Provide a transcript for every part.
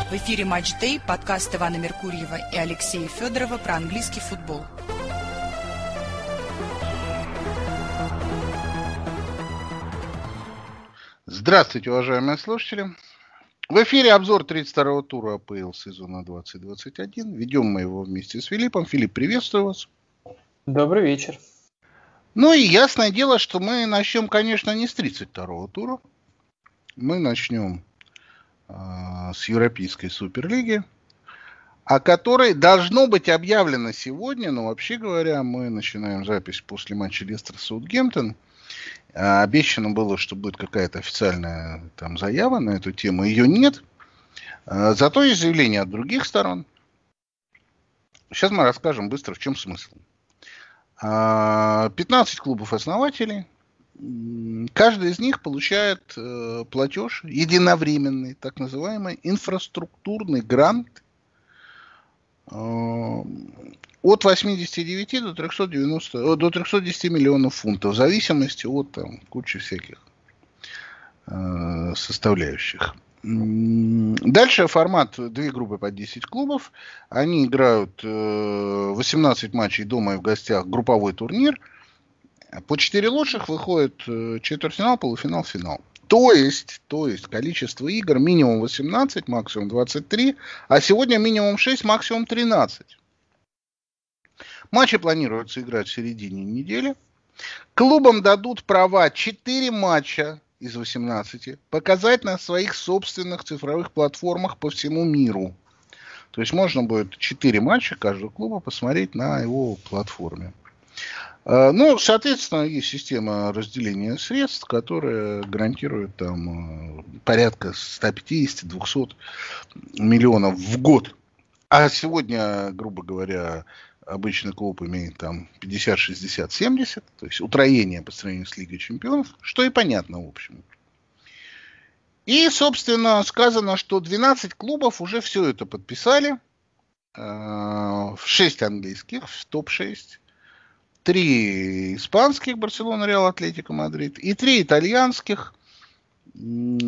В эфире «Матч Дэй», подкаст Ивана Меркурьева и Алексея Федорова про английский футбол. Здравствуйте, уважаемые слушатели. В эфире обзор 32-го тура АПЛ сезона 2021. Ведем мы его вместе с Филиппом. Филипп, приветствую вас. Добрый вечер. Ну и ясное дело, что мы начнем, конечно, не с 32-го тура. Мы начнем с Европейской Суперлиги, о которой должно быть объявлено сегодня. Но вообще говоря, мы начинаем запись после матча Лестер-Саутгемптон. Обещано было, что будет какая-то официальная там заява на эту тему. Ее нет. Зато есть заявления от других сторон. Сейчас мы расскажем быстро, в чем смысл. 15 клубов-основателей. Каждый из них получает платеж единовременный, так называемый инфраструктурный грант от 89 до 310 миллионов фунтов, в зависимости от кучи всяких составляющих. Дальше формат: две группы по 10 клубов. Они играют 18 матчей дома и в гостях, групповой турнир. По 4 лучших выходит четвертьфинал, полуфинал, финал. То есть количество игр минимум 18, максимум 23, а сегодня минимум 6, максимум 13. Матчи планируется играть в середине недели. Клубам дадут права 4 матча из 18 показать на своих собственных цифровых платформах по всему миру. То есть можно будет 4 матча каждого клуба посмотреть на его платформе. Ну, соответственно, есть система разделения средств, которая гарантирует там порядка 150-200 миллионов в год. А сегодня, грубо говоря, обычный клуб имеет там 50, 60, 70, то есть утроение по сравнению с Лигой Чемпионов, что и понятно, в общем. И, собственно, сказано, что 12 клубов уже все это подписали. 6 английских, в топ-6. 3 испанских, Барселона, Реал, Атлетико, Мадрид, и 3 итальянских, 2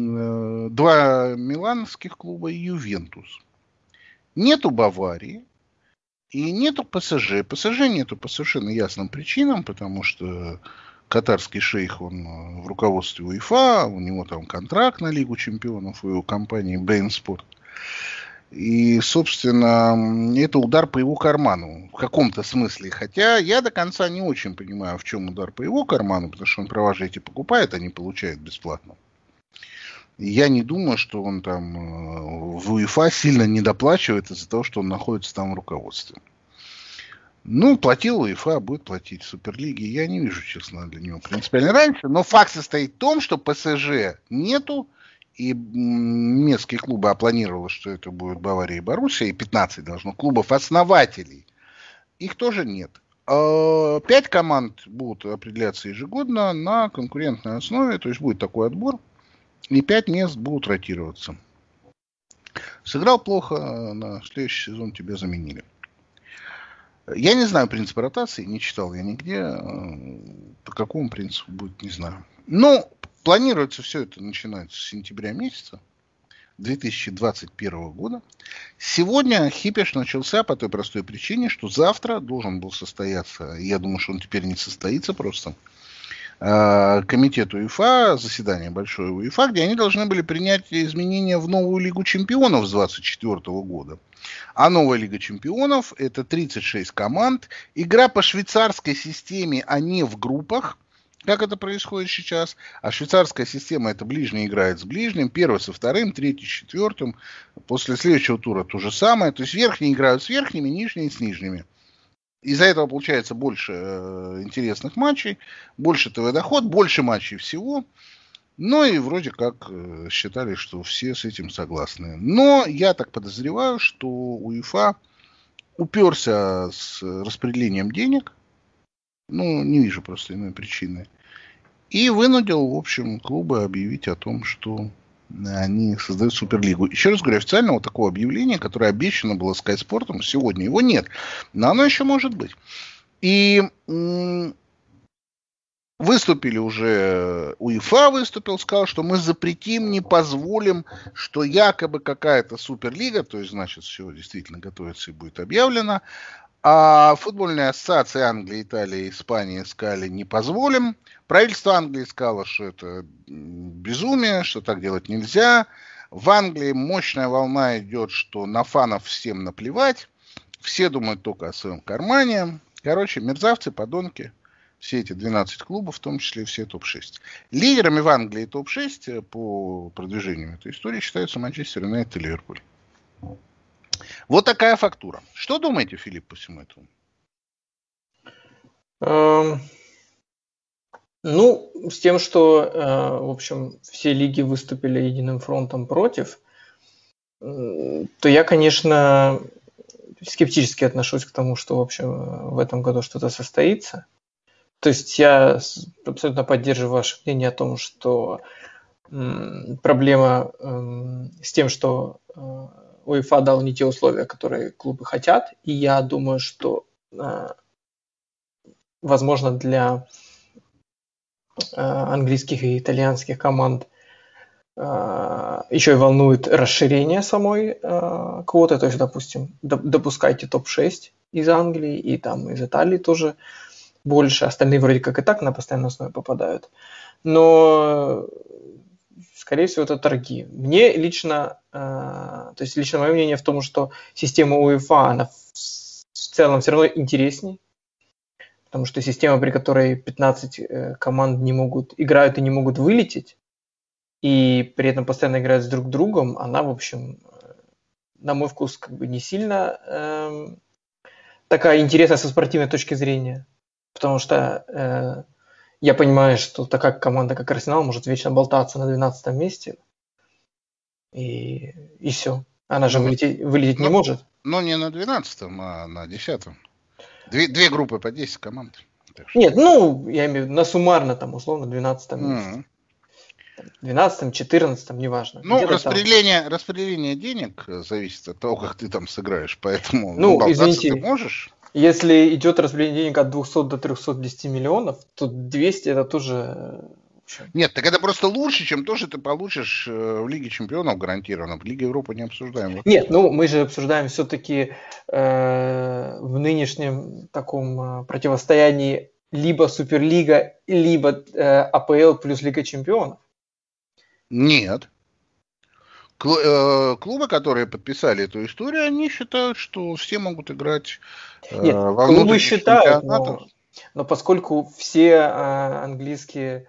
миланских клуба и Ювентус. Нету Баварии и нету ПСЖ. ПСЖ нету по совершенно ясным причинам, потому что катарский шейх, он в руководстве УЕФА, у него там контракт на Лигу Чемпионов, у его компании Brainsport. И, собственно, это удар по его карману в каком-то смысле. Хотя я до конца не очень понимаю, в чем удар по его карману, потому что он права же эти покупает, а не получает бесплатно. И я не думаю, что он там в УЕФА сильно недоплачивает из-за того, что он находится там в руководстве. Ну, платил УЕФА, будет платить в Суперлиге. Я не вижу, честно, для него принципиальной разницы. Но факт состоит в том, что ПСЖ нету. И немецкие клубы опланировали, что это будет Бавария и Боруссия, и 15 должно клубов-основателей. Их тоже нет. 5 команд будут определяться ежегодно на конкурентной основе, то есть будет такой отбор, и 5 мест будут ротироваться. Сыграл плохо, на следующий сезон тебя заменили. Я не знаю принципа ротации, не читал я нигде. По какому принципу будет, не знаю. Но планируется все это начинать с сентября месяца 2021 года. Сегодня хипеш начался по той простой причине, что завтра должен был состояться, я думаю, что он теперь не состоится просто, комитет УЕФА, заседание большое УЕФА, где они должны были принять изменения в новую Лигу Чемпионов с 2024 года. А новая Лига Чемпионов — это 36 команд, игра по швейцарской системе, а не в группах, как это происходит сейчас. А швейцарская система — это ближний играет с ближним, первый со вторым, третий с четвертым. После следующего тура то же самое. То есть верхние играют с верхними, нижние с нижними. Из-за этого получается больше интересных матчей, больше ТВ-доход, больше матчей всего. Ну и вроде как считали, что все с этим согласны. Но я так подозреваю, что УЕФА уперся с распределением денег. Ну, не вижу просто иной причины. И вынудил, в общем, клубы объявить о том, что они создают Суперлигу. Еще раз говорю, официального такого объявления, которое обещано было Sky Sport, сегодня его нет. Но оно еще может быть. И Выступили уже, УЕФА выступил, сказал, что мы запретим, не позволим, что якобы какая-то суперлига, то есть, значит, все действительно готовится и будет объявлено, а футбольные ассоциации Англии, Италии, Испании сказали, не позволим. Правительство Англии сказало, что это безумие, что так делать нельзя. В Англии мощная волна идет, что на фанов всем наплевать. Все думают только о своем кармане. Короче, мерзавцы, подонки. Все эти 12 клубов, в том числе все топ-6. Лидерами в Англии топ-6 по продвижению этой истории считаются Манчестер Юнайтед и Ливерпуль. Вот такая фактура. Что думаете, Филипп, по всему этому? Ну, с тем, что, в общем, все лиги выступили единым фронтом против, то я, конечно, скептически отношусь к тому, что, в общем, в этом году что-то состоится. То есть я абсолютно поддерживаю ваше мнение о том, что проблема с тем, что УЕФА дал не те условия, которые клубы хотят, и я думаю, что, возможно, для английских и итальянских команд еще и волнует расширение самой квоты, то есть, допустим, допускайте топ-6 из Англии и там из Италии тоже больше, остальные вроде как и так на постоянной основе попадают, но скорее всего это торги. Мне лично, то есть лично мое мнение в том, что система УЕФА, она в целом все равно интересней, потому что система, при которой 15 команд не могут, играют и не могут вылететь, и при этом постоянно играют с друг другом, она, в общем, на мой вкус, как бы не сильно такая интересная со спортивной точки зрения. Потому что я понимаю, что такая команда, как Арсенал, может вечно болтаться на 12 месте. И все. Она же вылететь не может. Но не на 12-м, а на 10-м. Две группы по 10 команд. Нет, ну, я имею в виду на суммарно, там, условно, 12-м месте. 12-м, 14-м, неважно. Ну, распределение денег зависит от того, как ты там сыграешь. Поэтому болтаться извините, ты можешь. Если идет распределение денег от 200 до 310 миллионов, то 200 это тоже... Нет, так это просто лучше, чем то, что ты получишь в Лиге Чемпионов гарантированно. В Лиге Европы не обсуждаем. Вообще. Нет, ну мы же обсуждаем все-таки в нынешнем таком противостоянии либо Суперлига, либо АПЛ плюс Лига Чемпионов. Нет. Клубы, которые подписали эту историю, они считают, что все могут играть во клубы считают, но поскольку все английские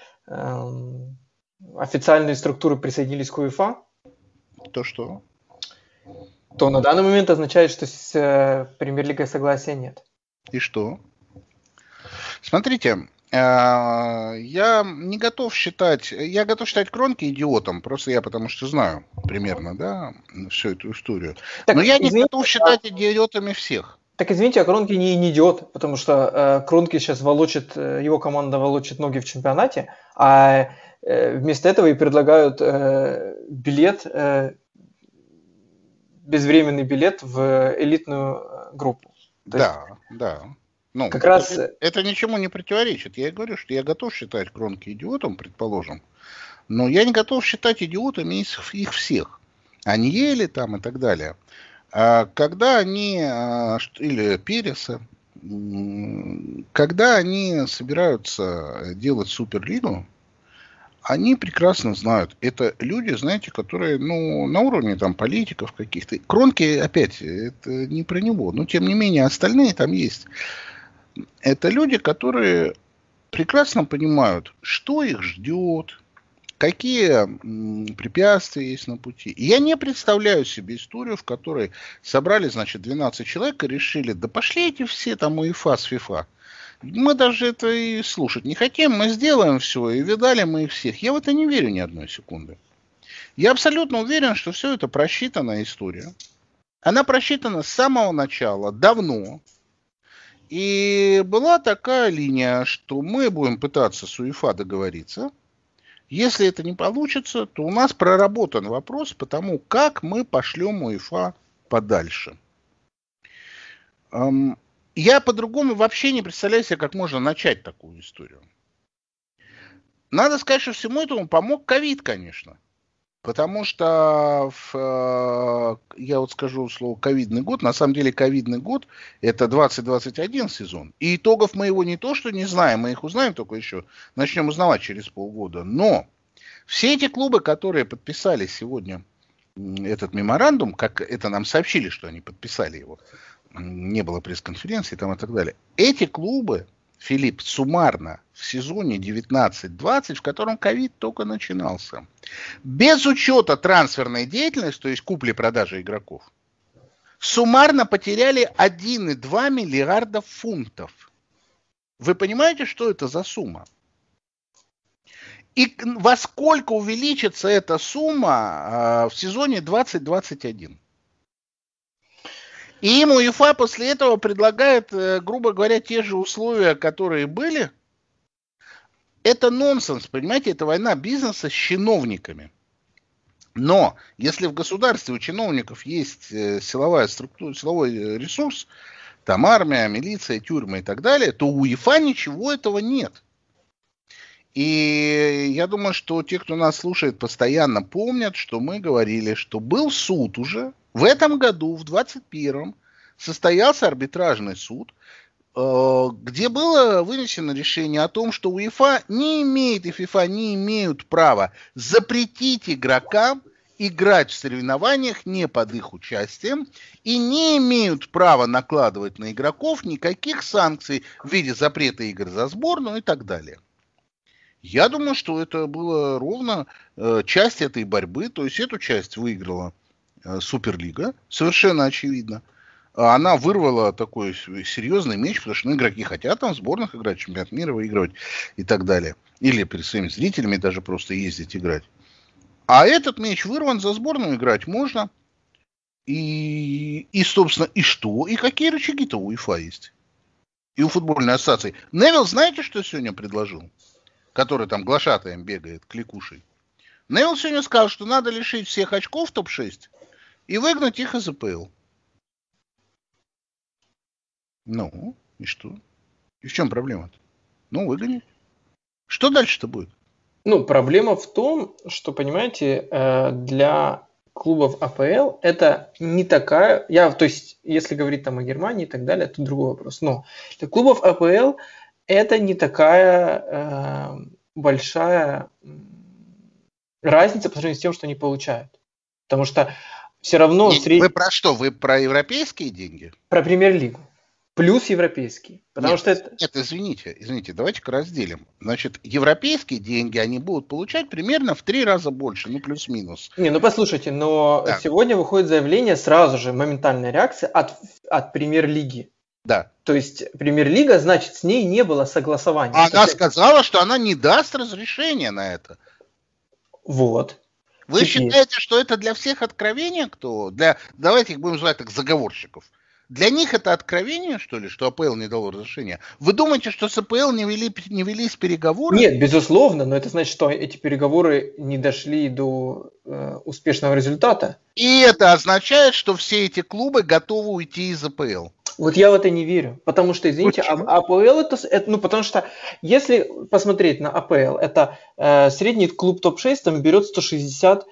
официальные структуры присоединились к УЕФА, то что? То на данный момент означает, что с Премьер-лигой согласия нет. И что? Смотрите, я не готов считать, я готов считать Кронки идиотом, просто я потому что знаю примерно, да, всю эту историю. Так, но я не готов считать идиотами всех. Так извините, а Кронки не идиот, потому что Кронки сейчас его команда волочит ноги в чемпионате, а вместо этого и предлагают билет, безвременный билет в элитную группу. Да. Ну, как раз... это ничему не противоречит. Я говорю, что я готов считать Кронки идиотом, предположим, но я не готов считать идиотами их всех. Аньели там и так далее. Когда они, или Переса, когда они собираются делать Суперлигу, они прекрасно знают. Это люди, знаете, которые, на уровне там политиков каких-то. Кронки, опять, это не про него. Но, тем не менее, остальные там есть. Это люди, которые прекрасно понимают, что их ждет, какие препятствия есть на пути. И я не представляю себе историю, в которой собрали, значит, 12 человек и решили, да пошли эти все там УЕФА с ФИФА. Мы даже это и слушать не хотим, мы сделаем все, и видали мы их всех. Я в это не верю ни одной секунды. Я абсолютно уверен, что все это просчитанная история. Она просчитана с самого начала, давно. И была такая линия, что мы будем пытаться с УЕФА договориться. Если это не получится, то у нас проработан вопрос по тому, как мы пошлем УЕФА подальше. Я по-другому вообще не представляю себе, как можно начать такую историю. надо сказать, что всему этому помог ковид, конечно. Потому что, я вот скажу слово ковидный год, на самом деле ковидный год это 2021 сезон. И итогов мы его не то что не знаем, мы их узнаем только еще, начнем узнавать через полгода. Но все эти клубы, которые подписали сегодня этот меморандум, как это нам сообщили, что они подписали его, не было пресс-конференции там и так далее. Эти клубы, Филипп, суммарно в сезоне 19-20, в котором ковид только начинался, без учета трансферной деятельности, то есть купли-продажи игроков, суммарно потеряли 1,2 миллиарда фунтов. Вы понимаете, что это за сумма? И во сколько увеличится эта сумма в сезоне 2021? И им УЕФА после этого предлагает, грубо говоря, те же условия, которые были. Это нонсенс, понимаете, это война бизнеса с чиновниками. Но если в государстве у чиновников есть силовая структура, силовой ресурс, там армия, милиция, тюрьмы и так далее, то у УЕФА ничего этого нет. И я думаю, что те, кто нас слушает, постоянно помнят, что мы говорили, что был суд уже. В этом году, в 2021, состоялся арбитражный суд, где было вынесено решение о том, что УЕФА не имеет и ФИФА не имеют права запретить игрокам играть в соревнованиях не под их участием и не имеют права накладывать на игроков никаких санкций в виде запрета игр за сборную и так далее. Я думаю, что это было ровно часть этой борьбы, то есть эту часть выиграла Суперлига, совершенно очевидно. Она вырвала такой серьезный меч, потому что игроки хотят там в сборных играть, чемпионат мира выигрывать и так далее. Или перед своими зрителями даже просто ездить играть. А этот меч вырван, за сборную играть можно. И собственно, и что? И какие рычаги-то у УЕФА есть? И у футбольной ассоциации. Невилл, знаете, что сегодня предложил? Который там глашатаем бегает, кликушей. Невилл сегодня сказал, что надо лишить всех очков топ-6 и выгнать их из АПЛ. Ну, и что? И в чем проблема-то? Ну, выгонять. Что дальше-то будет? Ну, проблема в том, что, понимаете, для клубов АПЛ это не такая... то есть, если говорить там о Германии и так далее, это другой вопрос. Но для клубов АПЛ это не такая большая разница по сравнению с тем, что они получают. Потому что все равно... Вы про что? Вы про европейские деньги? Про премьер-лигу. Плюс европейский. Потому что это... Нет, извините, давайте-ка разделим. Значит, европейские деньги они будут получать примерно в 3 раза больше, ну плюс-минус. Ну послушайте, но да. Сегодня выходит заявление, сразу же моментальная реакция от премьер-лиги. Да. То есть премьер-лига, значит, с ней не было согласования. Она сказала, что она не даст разрешения на это. Вот. Вы считаете, что это для всех откровение? Давайте их будем звать так, заговорщиков. Для них это откровение, что ли, что АПЛ не дало разрешения? Вы думаете, что с АПЛ не велись переговоры? Нет, безусловно, но это значит, что эти переговоры не дошли до успешного результата. И это означает, что все эти клубы готовы уйти из АПЛ. Вот я в это не верю, потому что, извините, АПЛ это, потому что если посмотреть на АПЛ, это средний клуб топ-6 там берет 160.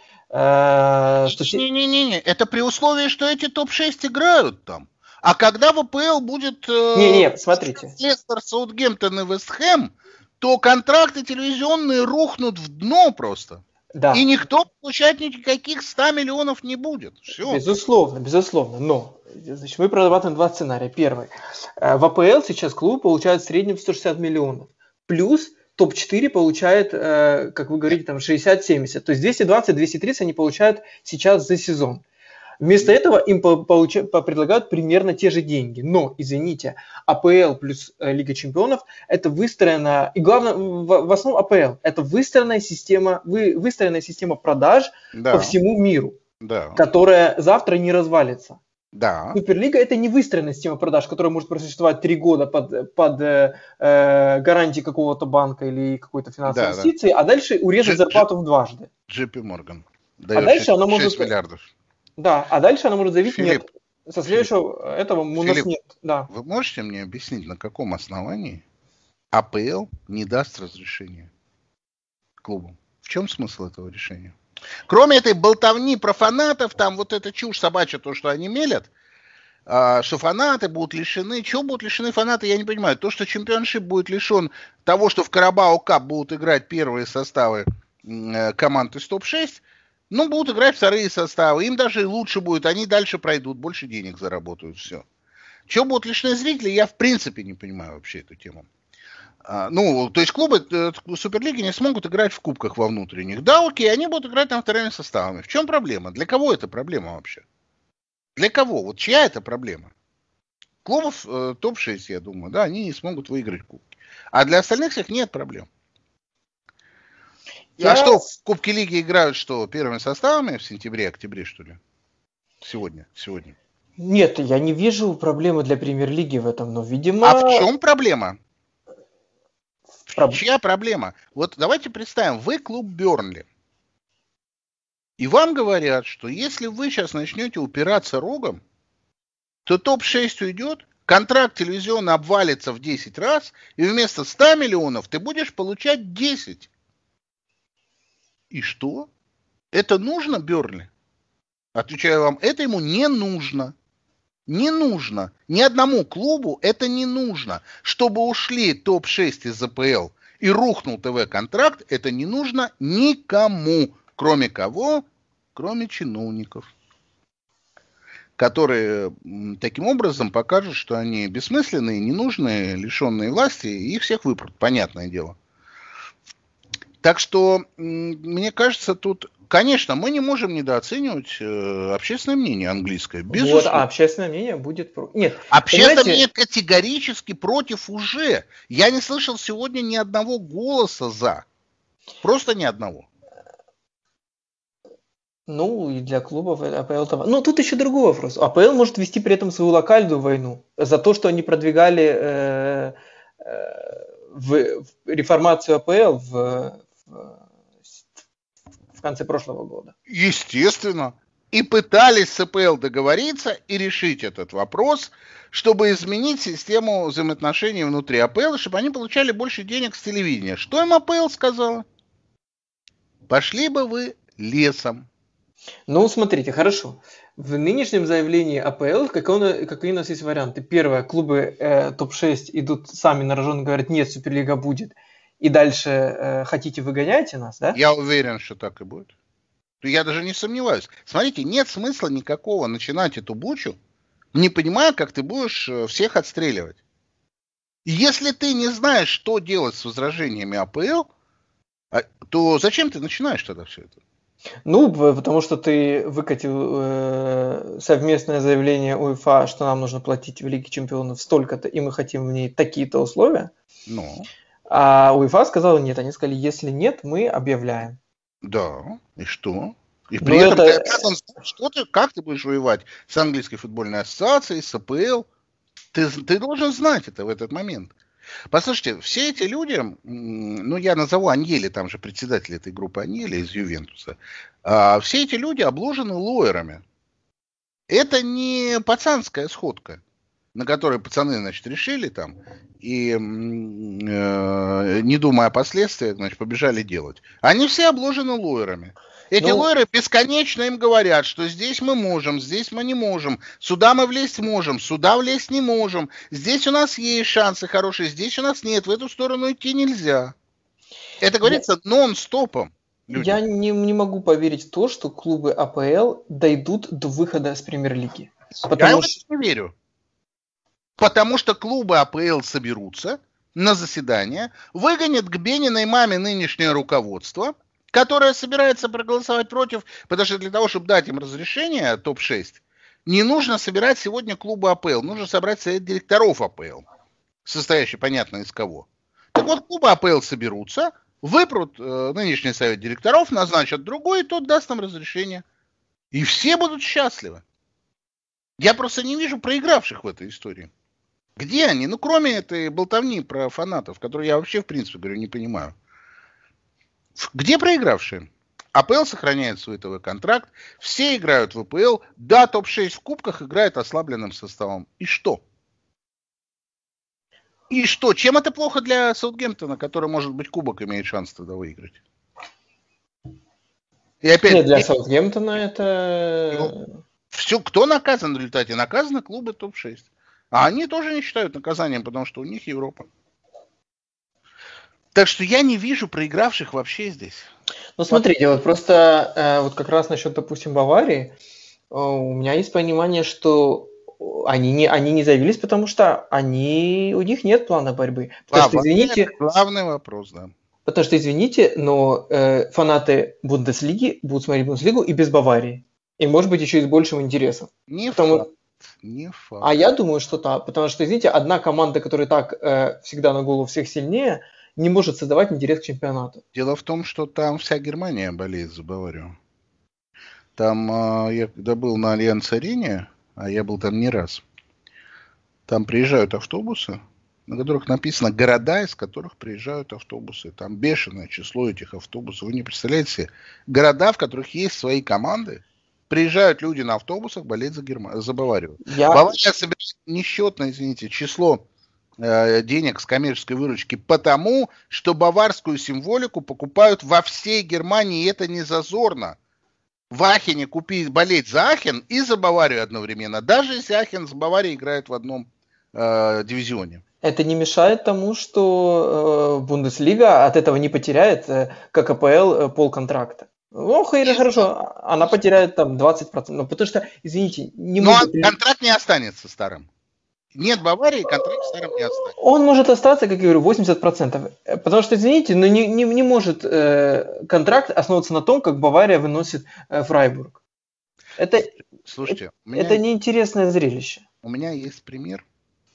Не-не-не, это при условии, что эти топ-6 играют там. А когда в АПЛ будет смотрите. Лестер, Саутгемптон и Вест Хэм, то контракты телевизионные рухнут в дно просто. Да. И никто получать никаких 100 миллионов не будет. Все. Безусловно. Но значит, мы прорабатываем два сценария. Первый. В АПЛ сейчас клуб получает в среднем 160 миллионов. Плюс топ-4 получает, как вы говорите, там 60-70. То есть 220-230 они получают сейчас за сезон. Вместо этого им предлагают примерно те же деньги. Но, извините, АПЛ плюс Лига Чемпионов – это выстроена, и главное, в основном АПЛ – это выстроенная система продаж по всему миру, которая завтра не развалится. Да. Суперлига – это не выстроенная система продаж, которая может просуществовать 3 года под гарантией какого-то банка или какой-то финансовой инвестиции, а дальше урезать зарплату дважды. JP Morgan. А дальше она может... 6 миллиардов. Да, а дальше она может заявить, Филипп, нет, со следующего этого у нас нет. Да. Вы можете мне объяснить, на каком основании АПЛ не даст разрешения? клубам. В чем смысл этого решения? Кроме этой болтовни про фанатов, там вот эта чушь собачья, то, что они мелят, что фанаты будут лишены. Чего будут лишены фанаты, я не понимаю. То, что чемпионшип будет лишен того, что в Карабао Кап будут играть первые составы команд из топ-6, ну, будут играть вторые составы. Им даже лучше будет, они дальше пройдут, больше денег заработают, все. Чего будут лишены зрители, я в принципе не понимаю вообще эту тему. Ну, то есть клубы Суперлиги не смогут играть в кубках во внутренних. Да, окей, они будут играть там вторыми составами. В чем проблема? Для кого это проблема вообще? Для кого? Вот чья это проблема? Клубов топ-6, я думаю, да, они не смогут выиграть кубки. А для остальных всех нет проблем. А что, в Кубке Лиги играют что, первыми составами в сентябре-октябре, что ли? Сегодня. Нет, я не вижу проблемы для Премьер-лиги в этом, но, видимо... А в чем проблема? Чья проблема? Вот давайте представим, вы клуб Бернли. И вам говорят, что если вы сейчас начнете упираться рогом, то топ-6 уйдет, контракт телевизионный обвалится в 10 раз, и вместо 100 миллионов ты будешь получать 10. И что? Это нужно Бернли? Отвечаю вам, это ему не нужно. Не нужно. Ни одному клубу это не нужно. Чтобы ушли топ-6 из АПЛ и рухнул ТВ-контракт, это не нужно никому. Кроме кого? Кроме чиновников. Которые таким образом покажут, что они бессмысленные, ненужные, лишенные власти, и их всех выпрут. Понятное дело. Так что, мне кажется, тут, конечно, мы не можем недооценивать общественное мнение английское. Безусловно. Вот, а общественное мнение будет против. Нет, общественное мнение категорически против уже. Я не слышал сегодня ни одного голоса за. Просто ни одного. Ну, и для клубов АПЛ... Ну, тут еще другой вопрос. АПЛ может вести при этом свою локальную войну за то, что они продвигали реформацию АПЛ в конце прошлого года. Естественно. И пытались с АПЛ договориться и решить этот вопрос, чтобы изменить систему взаимоотношений внутри АПЛ, чтобы они получали больше денег с телевидения. Что им АПЛ сказала? Пошли бы вы лесом. Ну, смотрите, хорошо. В нынешнем заявлении АПЛ какие у нас есть варианты? Первое, клубы топ-6 идут сами на рожон и говорят, нет, Суперлига будет. И дальше хотите, выгоняйте нас, да? Я уверен, что так и будет. Я даже не сомневаюсь. Смотрите, нет смысла никакого начинать эту бучу, не понимая, как ты будешь всех отстреливать. Если ты не знаешь, что делать с возражениями АПЛ, то зачем ты начинаешь тогда все это? Ну, потому что ты выкатил совместное заявление УЕФА, что нам нужно платить в Лиге Чемпионов столько-то, и мы хотим в ней такие-то условия. Ну. А УЕФА сказала нет. Они сказали, если нет, мы объявляем. Да, и что? И при этом ты обязан знать, как ты будешь воевать с английской футбольной ассоциацией, с АПЛ. Ты должен знать это в этот момент. Послушайте, все эти люди, ну я назову Аньели, там же председатель этой группы Аньели из Ювентуса, все эти люди обложены лоерами. Это не пацанская сходка, на которой пацаны, значит, решили там и, не думая о последствиях, значит, побежали делать. Они все обложены лоерами. Эти лоеры бесконечно им говорят, что здесь мы можем, здесь мы не можем, сюда мы влезть можем, сюда влезть не можем, здесь у нас есть шансы хорошие, здесь у нас нет, в эту сторону идти нельзя. Это говорится нон-стопом. Люди. Я не могу поверить в то, что клубы АПЛ дойдут до выхода с Премьер-лиги. Я в это не верю. Потому что клубы АПЛ соберутся на заседание, выгонят к Бениной маме нынешнее руководство, которое собирается проголосовать против, потому что для того, чтобы дать им разрешение топ-6, не нужно собирать сегодня клубы АПЛ, нужно собрать совет директоров АПЛ, состоящий, понятно, из кого. Так вот, клубы АПЛ соберутся, выпрут нынешний совет директоров, назначат другой, и тот даст нам разрешение. И все будут счастливы. Я просто не вижу проигравших в этой истории. Где они? Ну, кроме этой болтовни про фанатов, которую я вообще, в принципе, говорю, не понимаю. Где проигравшие? АПЛ сохраняет свой ТВ-контракт, все играют в АПЛ, да, топ-6 в кубках играет ослабленным составом. И что? И что? Чем это плохо для Саутгемптона, который, может быть, кубок имеет шанс тогда выиграть? И опять Нет, для Саутгемптона это... Ну, все, кто наказан в результате? Наказаны клубы топ-6. А они тоже не считают наказанием, потому что у них Европа. Так что я не вижу проигравших вообще здесь. Ну, смотрите, вот просто вот как раз насчет, допустим, Баварии, у меня есть понимание, что они не заявились, потому что у них нет плана борьбы. Потому что, извините, это главный вопрос, да. Потому что, извините, но фанаты Бундеслиги будут смотреть Бундеслигу и без Баварии. И, может быть, еще и с большим интересом. Не Потому... факт. Не факт. А я думаю, что так. Потому что, извините, одна команда, которая так всегда на голову всех сильнее, не может создавать интерес к чемпионату. Дело в том, что там вся Германия болеет за Баварию. Там, я когда был на Альянс-арене, а я был там не раз, там приезжают автобусы, на которых написано города, из которых приезжают автобусы. Там бешеное число этих автобусов. Вы не представляете себе, города, в которых есть свои команды, приезжают люди на автобусах болеть за Баварию. Бавария собирает несчетное, извините, число денег с коммерческой выручки, потому что баварскую символику покупают во всей Германии, и это не зазорно. В Ахене болеть за Ахен и за Баварию одновременно, даже если Ахен с Баварией играет в одном дивизионе. Это не мешает тому, что Бундеслига от этого не потеряет, как АПЛ, полконтракта. Ну, хорошо, она потеряет там 20%. Но потому что, извините, не может... Но контракт не останется старым. Нет Баварии, контракт старым не останется. Он может остаться, как я говорю, 80%. Потому что, извините, но не может контракт основываться на том, как Бавария выносит Фрайбург. Слушайте, это неинтересное зрелище. У меня есть пример.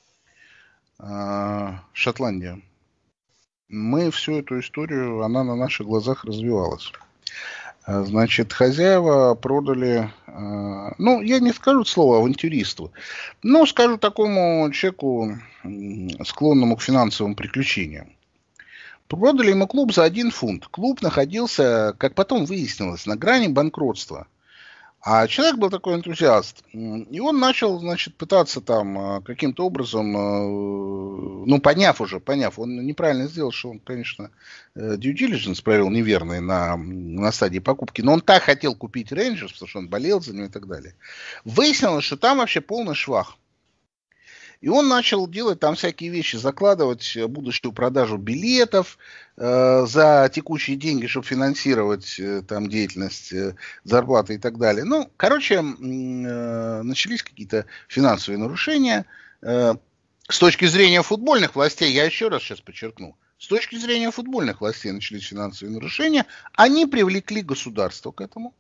Шотландия. Мы всю эту историю, она на наших глазах развивалась. Значит, хозяева продали, ну, я не скажу слово авантюристу, но скажу такому человеку, склонному к финансовым приключениям. Продали ему клуб за 1 фунт. Клуб находился, как потом выяснилось, на грани банкротства. А человек был такой энтузиаст. И он начал, значит, пытаться там каким-то образом, ну, поняв, он неправильно сделал, что он, конечно, due diligence провел неверный на стадии покупки, но он так хотел купить Рейнджерс, потому что он болел за него и так далее. Выяснилось, что там вообще полный швах. И он начал делать там всякие вещи, закладывать будущую продажу билетов за текущие деньги, чтобы финансировать там деятельность, зарплаты и так далее. Ну, короче, начались какие-то финансовые нарушения. С точки зрения футбольных властей, я еще раз сейчас подчеркну, с точки зрения футбольных властей начались финансовые нарушения. Они привлекли государство к этому.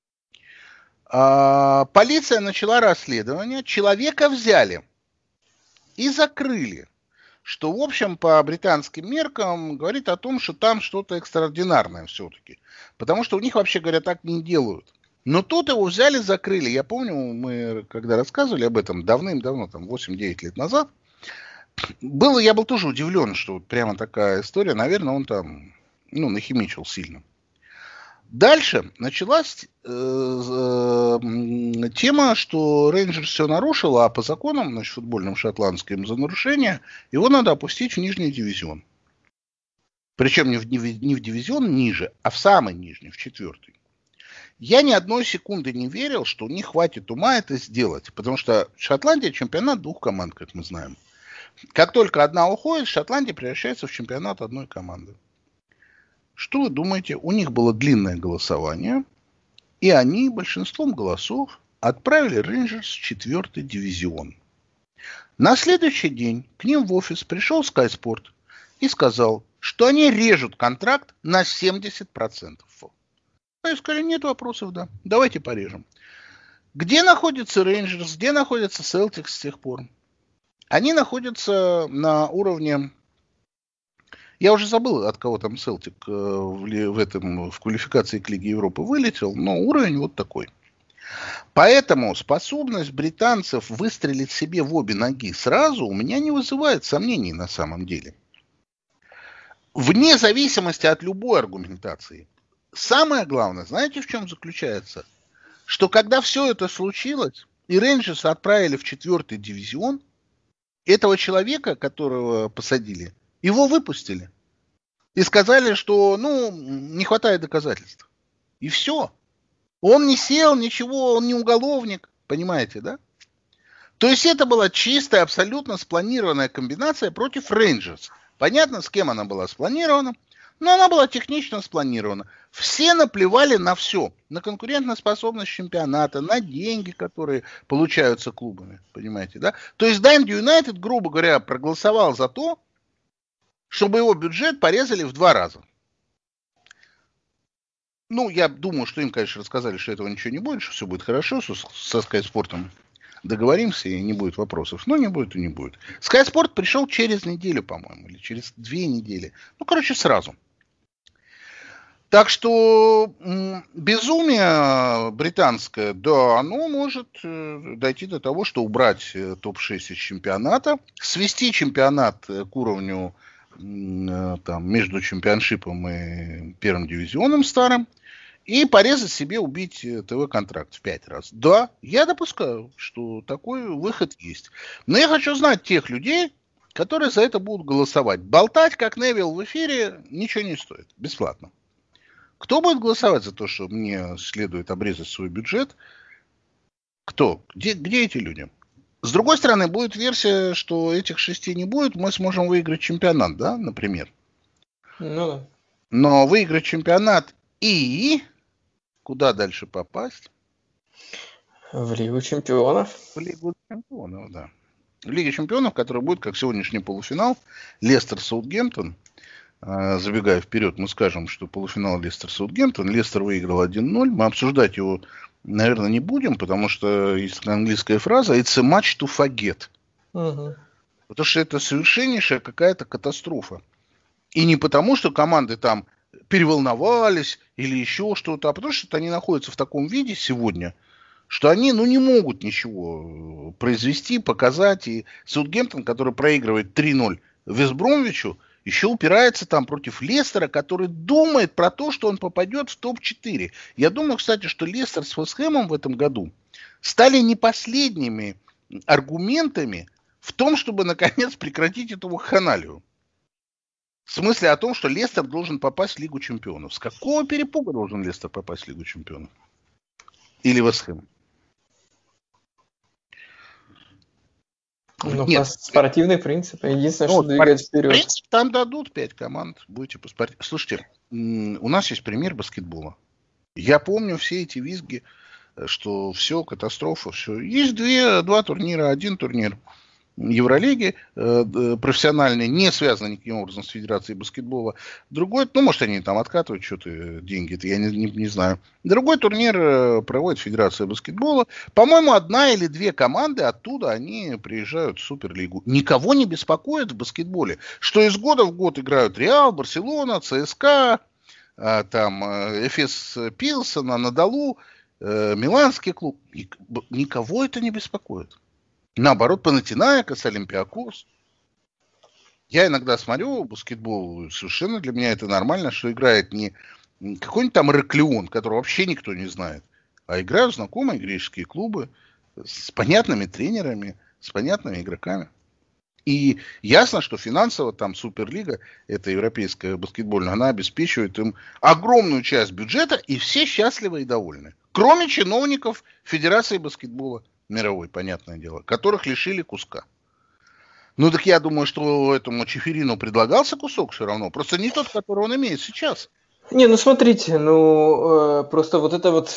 Полиция начала расследование, человека взяли и закрыли, что, в общем, по британским меркам говорит о том, что там что-то экстраординарное все-таки. Потому что у них, вообще говоря, так не делают. Но тут его взяли, закрыли. Я помню, мы когда рассказывали об этом давным-давно, там 8-9 лет назад, я был тоже удивлен, что вот прямо такая история. Наверное, он там, нахимичил сильно. Дальше началась тема, что Рейнджерс все нарушил, а по законам, значит, футбольным шотландским, за нарушение его надо опустить в нижний дивизион. Причем не в дивизион ниже, а в самый нижний, в 4-й. Я ни одной секунды не верил, что у них хватит ума это сделать, потому что Шотландия чемпионат 2 команд, как мы знаем. Как только одна уходит, Шотландия превращается в чемпионат 1 команды. Что вы думаете? У них было длинное голосование, и они большинством голосов отправили Рейнджерс в 4-й дивизион. На следующий день к ним в офис пришел Sky Sport и сказал, что они режут контракт на 70%. Они сказали, нет вопросов, да, давайте порежем. Где находится Рейнджерс, где находится Селтикс с тех пор? Они находятся на уровне... Я уже забыл, от кого там Селтик в квалификации к Лиге Европы вылетел, но уровень вот такой. Поэтому способность британцев выстрелить себе в обе ноги сразу у меня не вызывает сомнений на самом деле. Вне зависимости от любой аргументации. Самое главное, знаете, в чем заключается? Что когда все это случилось, и Рейнджерс отправили в 4-й дивизион, этого человека, которого посадили, его выпустили. И сказали, что, не хватает доказательств. И все. Он не сел, ничего, он не уголовник, понимаете, да? То есть это была чистая, абсолютно спланированная комбинация против Рейнджерс. Понятно, с кем она была спланирована, но она была технично спланирована. Все наплевали на все. На конкурентоспособность чемпионата, на деньги, которые получаются клубами. Понимаете, да? То есть Данди Юнайтед, грубо говоря, проголосовал за то, чтобы его бюджет порезали в 2 раза. Ну, я думаю, что им, конечно, рассказали, что этого ничего не будет, что все будет хорошо со Sky Sport. Договоримся, и не будет вопросов. Но не будет и не будет. Sky Sport пришел через неделю, по-моему, или через 2 недели. Ну, короче, сразу. Так что безумие британское, да, оно может дойти до того, что убрать топ-6 из чемпионата, свести чемпионат к уровню там, между чемпионшипом и первым дивизионом старым, и порезать себе, убить ТВ-контракт в 5 раз. Да, я допускаю, что такой выход есть. Но я хочу знать тех людей, которые за это будут голосовать. Болтать, как Невилл в эфире, ничего не стоит. Бесплатно. Кто будет голосовать за то, что мне следует обрезать свой бюджет? Кто? Где эти люди? С другой стороны, будет версия, что этих 6 не будет, мы сможем выиграть чемпионат, да, например. Ну да. Но выиграть чемпионат и... Куда дальше попасть? В Лигу чемпионов. В Лигу чемпионов, да. В Лиге чемпионов, которая будет, как сегодняшний полуфинал, Лестер-Саутгемптон. Забегая вперед, мы скажем, что полуфинал Лестер-Саутгемптон. Лестер выиграл 1-0. Мы обсуждать его, наверное, не будем, потому что есть английская фраза «It's a match to forget». Угу. Потому что это совершеннейшая какая-то катастрофа. И не потому, что команды там переволновались или еще что-то, а потому что они находятся в таком виде сегодня, что они, не могут ничего произвести, показать. И Саутгемптон, который проигрывает 3-0 Вестбромвичу, еще упирается там против Лестера, который думает про то, что он попадет в топ-4. Я думаю, кстати, что Лестер с Вест-Хэмом в этом году стали не последними аргументами в том, чтобы, наконец, прекратить эту вакханалию. В смысле о том, что Лестер должен попасть в Лигу чемпионов. С какого перепуга должен Лестер попасть в Лигу чемпионов? Или Вест-Хэм? По спортивный принцип. Единственное, что двигать вперед. Принцип, там дадут 5 команд. Будете поспортить. Слушайте, у нас есть пример баскетбола. Я помню все эти визги, что все, катастрофа, все. Есть 2 турнира, 1 турнир Евролиги, профессиональный, не связанный никаким образом с Федерацией баскетбола. Другой, может, они там откатывают что-то, деньги-то, я не знаю. Другой турнир проводит Федерация баскетбола. По-моему, 1 или 2 команды оттуда, они приезжают в Суперлигу. Никого не беспокоит в баскетболе, что из года в год играют Реал, Барселона, ЦСКА, там, Эфес Пилсен, Анадолу, Миланский клуб. Никого это не беспокоит. Наоборот, Панатинаикос, Олимпиакос. Я иногда смотрю баскетбол, совершенно для меня это нормально, что играет не какой-нибудь там Ираклион, которого вообще никто не знает, а играют знакомые греческие клубы с понятными тренерами, с понятными игроками. И ясно, что финансово там Суперлига, это европейская баскетбольная, она обеспечивает им огромную часть бюджета, и все счастливы и довольны. Кроме чиновников Федерации баскетбола мировой, понятное дело, которых лишили куска. Ну, так я думаю, что этому Чеферину предлагался кусок все равно. Просто не тот, который он имеет сейчас. Не, смотрите, просто вот это вот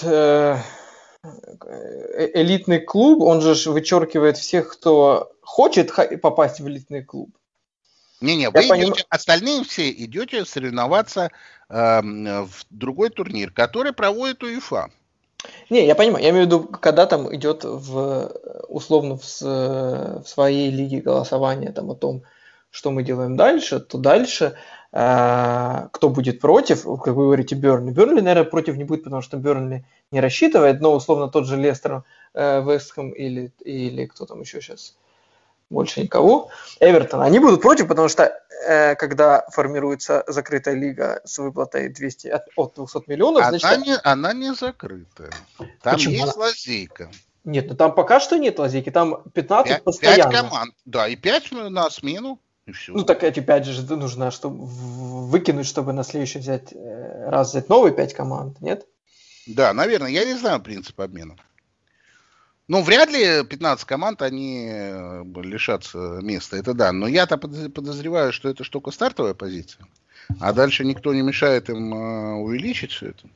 элитный клуб, он же вычеркивает всех, кто хочет попасть в элитный клуб. Не-не, вы идете, остальные все идете соревноваться в другой турнир, который проводит УЕФА. Не, я понимаю, я имею в виду, когда там идет условно в своей лиге голосование там о том, что мы делаем дальше, то дальше кто будет против, как вы говорите, Бернли. Бернли, наверное, против не будет, потому что Бернли не рассчитывает, но условно тот же Лестер, Вестхэм или кто там еще сейчас, больше никого, Эвертон, они будут против, потому что когда формируется закрытая лига с выплатой от 200 миллионов, она не закрытая. Там Почему? Есть лазейка. Нет, там пока что нет лазейки, там 15 постоянно. 5 команд, да, и 5 на смену, и все. Так эти 5 же нужно, чтобы выкинуть, чтобы на следующий раз взять новые 5 команд, нет? Да, наверное, я не знаю принцип обмена. Ну, вряд ли 15 команд, они лишатся места, это да. Но я-то подозреваю, что это только стартовая позиция. А дальше никто не мешает им увеличить все это.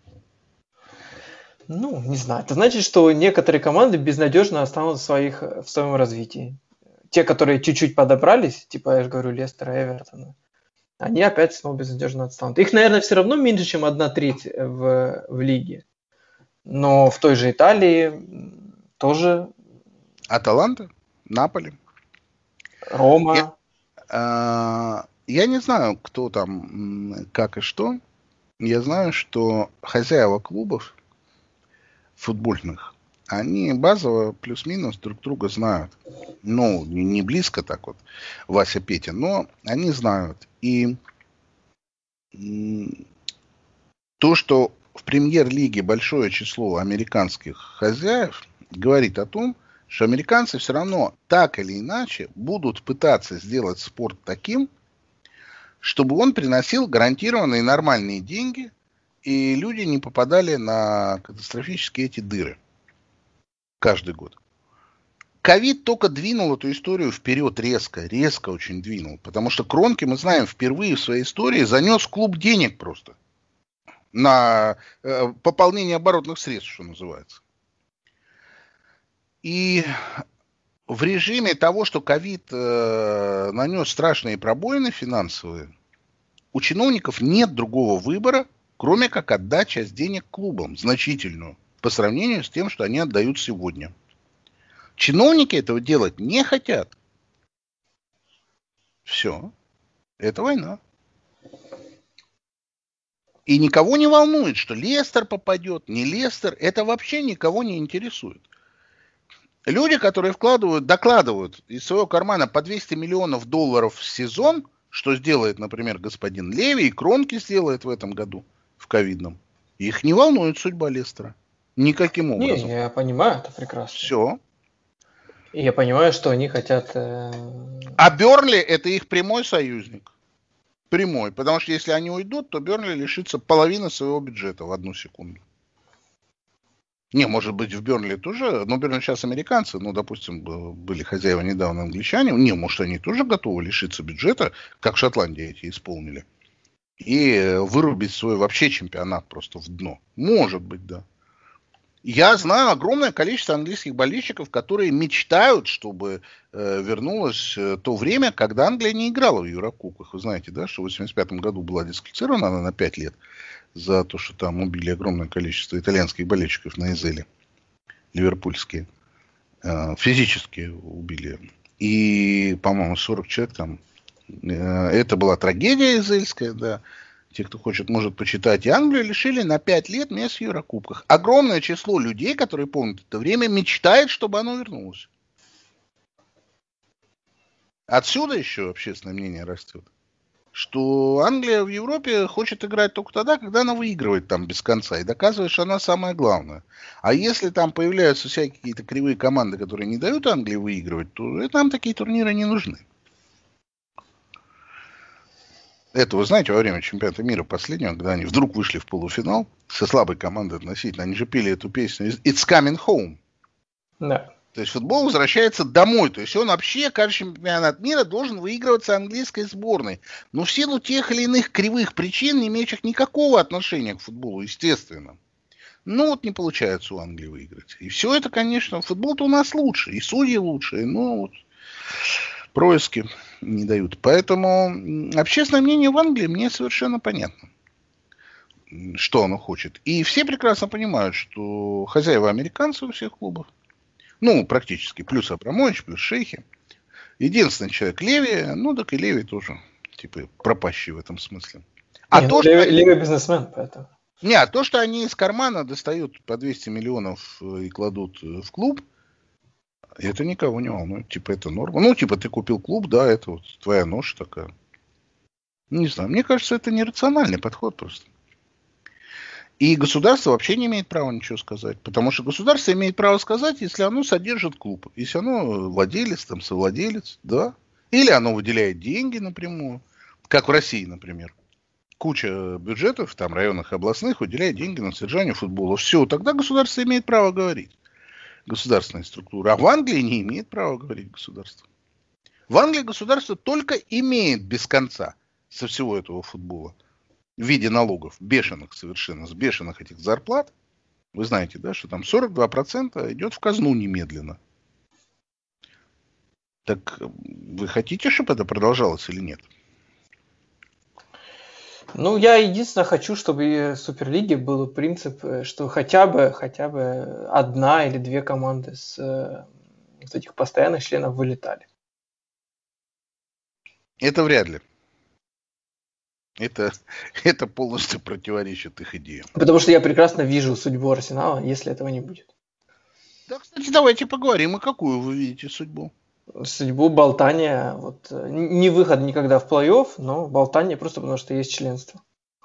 Ну, не знаю. Это значит, что некоторые команды безнадежно останутся в своем развитии. Те, которые чуть-чуть подобрались, типа, я же говорю, Лестера, Эвертона, они опять снова безнадежно отстанут. Их, наверное, все равно меньше, чем 1/3 в лиге. Но в той же Италии тоже Аталанта, Наполи. Рома. Я не знаю, кто там, как и что. Я знаю, что хозяева клубов футбольных, они базово плюс-минус друг друга знают. Ну, не близко так вот, Вася, Петя, но они знают. И то, что в премьер-лиге большое число американских хозяев, говорит о том, что американцы все равно так или иначе будут пытаться сделать спорт таким, чтобы он приносил гарантированные нормальные деньги, и люди не попадали на катастрофические эти дыры каждый год. Ковид только двинул эту историю вперед резко очень двинул. Потому что Кронке, мы знаем, впервые в своей истории занес в клуб денег просто. На пополнение оборотных средств, что называется. И в режиме того, что ковид нанес страшные пробоины финансовые, у чиновников нет другого выбора, кроме как отдать часть денег клубам, значительную, по сравнению с тем, что они отдают сегодня. Чиновники этого делать не хотят. Все. Это война. И никого не волнует, что Лестер попадет, не Лестер. Это вообще никого не интересует. Люди, которые докладывают из своего кармана по 200 миллионов долларов в сезон, что сделает, например, господин Леви, и Кронки сделает в этом году, в ковидном, их не волнует судьба Лестера. Никаким образом. Не, я понимаю, это прекрасно. Все. И я понимаю, что они хотят... А Бернли это их прямой союзник. Прямой. Потому что если они уйдут, то Бернли лишится половины своего бюджета в одну секунду. Не, может быть, в Бернли тоже, но Бернли сейчас американцы, ну, допустим, были хозяева недавно англичане, не, может, они тоже готовы лишиться бюджета, как Шотландия эти исполнили, и вырубить свой вообще чемпионат просто в дно. Может быть, да. Я знаю огромное количество английских болельщиков, которые мечтают, чтобы вернулось то время, когда Англия не играла в Еврокубках. Вы знаете, да, что в 1985 году была дисквалифицирована она на 5 лет за то, что там убили огромное количество итальянских болельщиков на Эзеле, ливерпульские. Физически убили. И, по-моему, 40 человек там. Это была трагедия эзельская, да. Те, кто хочет, может почитать. И Англию лишили на 5 лет мест в Еврокубках. Огромное число людей, которые помнят это время, мечтает, чтобы оно вернулось. Отсюда еще общественное мнение растет. Что Англия в Европе хочет играть только тогда, когда она выигрывает там без конца. И доказывает, что она самая главная. А если там появляются всякие какие-то кривые команды, которые не дают Англии выигрывать, то нам такие турниры не нужны. Это, вы знаете, во время чемпионата мира последнего, когда они вдруг вышли в полуфинал со слабой командой относительно, они же пели эту песню «It's coming home». Да. То есть футбол возвращается домой. То есть он вообще, каждый чемпионат мира должен выигрываться английской сборной. Но в силу тех или иных кривых причин, не имеющих никакого отношения к футболу, естественно. Ну вот не получается у Англии выиграть. И все это, конечно, футбол-то у нас лучше. И судьи лучше. Но вот происки не дают. Поэтому общественное мнение в Англии мне совершенно понятно, что оно хочет. И все прекрасно понимают, что хозяева американцы у всех клубов. Ну, практически. Плюс Абрамович, плюс шейхи. Единственный человек Леви. Ну, так и Леви тоже. Типа пропащий в этом смысле. Леви бизнесмен, поэтому. Не, а то, что они из кармана достают по 200 миллионов и кладут в клуб, это никого не волнует. Типа, это норма. Ну, типа, ты купил клуб, да, это вот твоя нож такая. Не знаю, мне кажется, это нерациональный подход просто. И государство вообще не имеет права ничего сказать. Потому что государство имеет право сказать, если оно содержит клуб. Если оно владелец, там, совладелец, да. Или оно выделяет деньги напрямую. Как в России, например. куча бюджетов, там, районных и областных, уделяет деньги на содержание футбола. Все, тогда государство имеет право говорить. Государственная структура. А в Англии не имеет права говорить государство. В Англии государство только имеет без конца со всего этого футбола в виде налогов, бешеных совершенно, с бешеных этих зарплат. Вы знаете, да, что там 42% идет в казну немедленно. Так вы хотите, чтобы это продолжалось или нет? Ну, я единственное хочу, чтобы в Суперлиге был принцип, что хотя бы одна или две команды с этих постоянных членов вылетали. Это вряд ли. Это полностью противоречит их идеям. Потому что я прекрасно вижу судьбу Арсенала, если этого не будет. Да, кстати, давайте поговорим, а какую вы видите судьбу? Судьбу болтания, вот, не выход никогда в плей-офф, но болтание просто потому, что есть членство.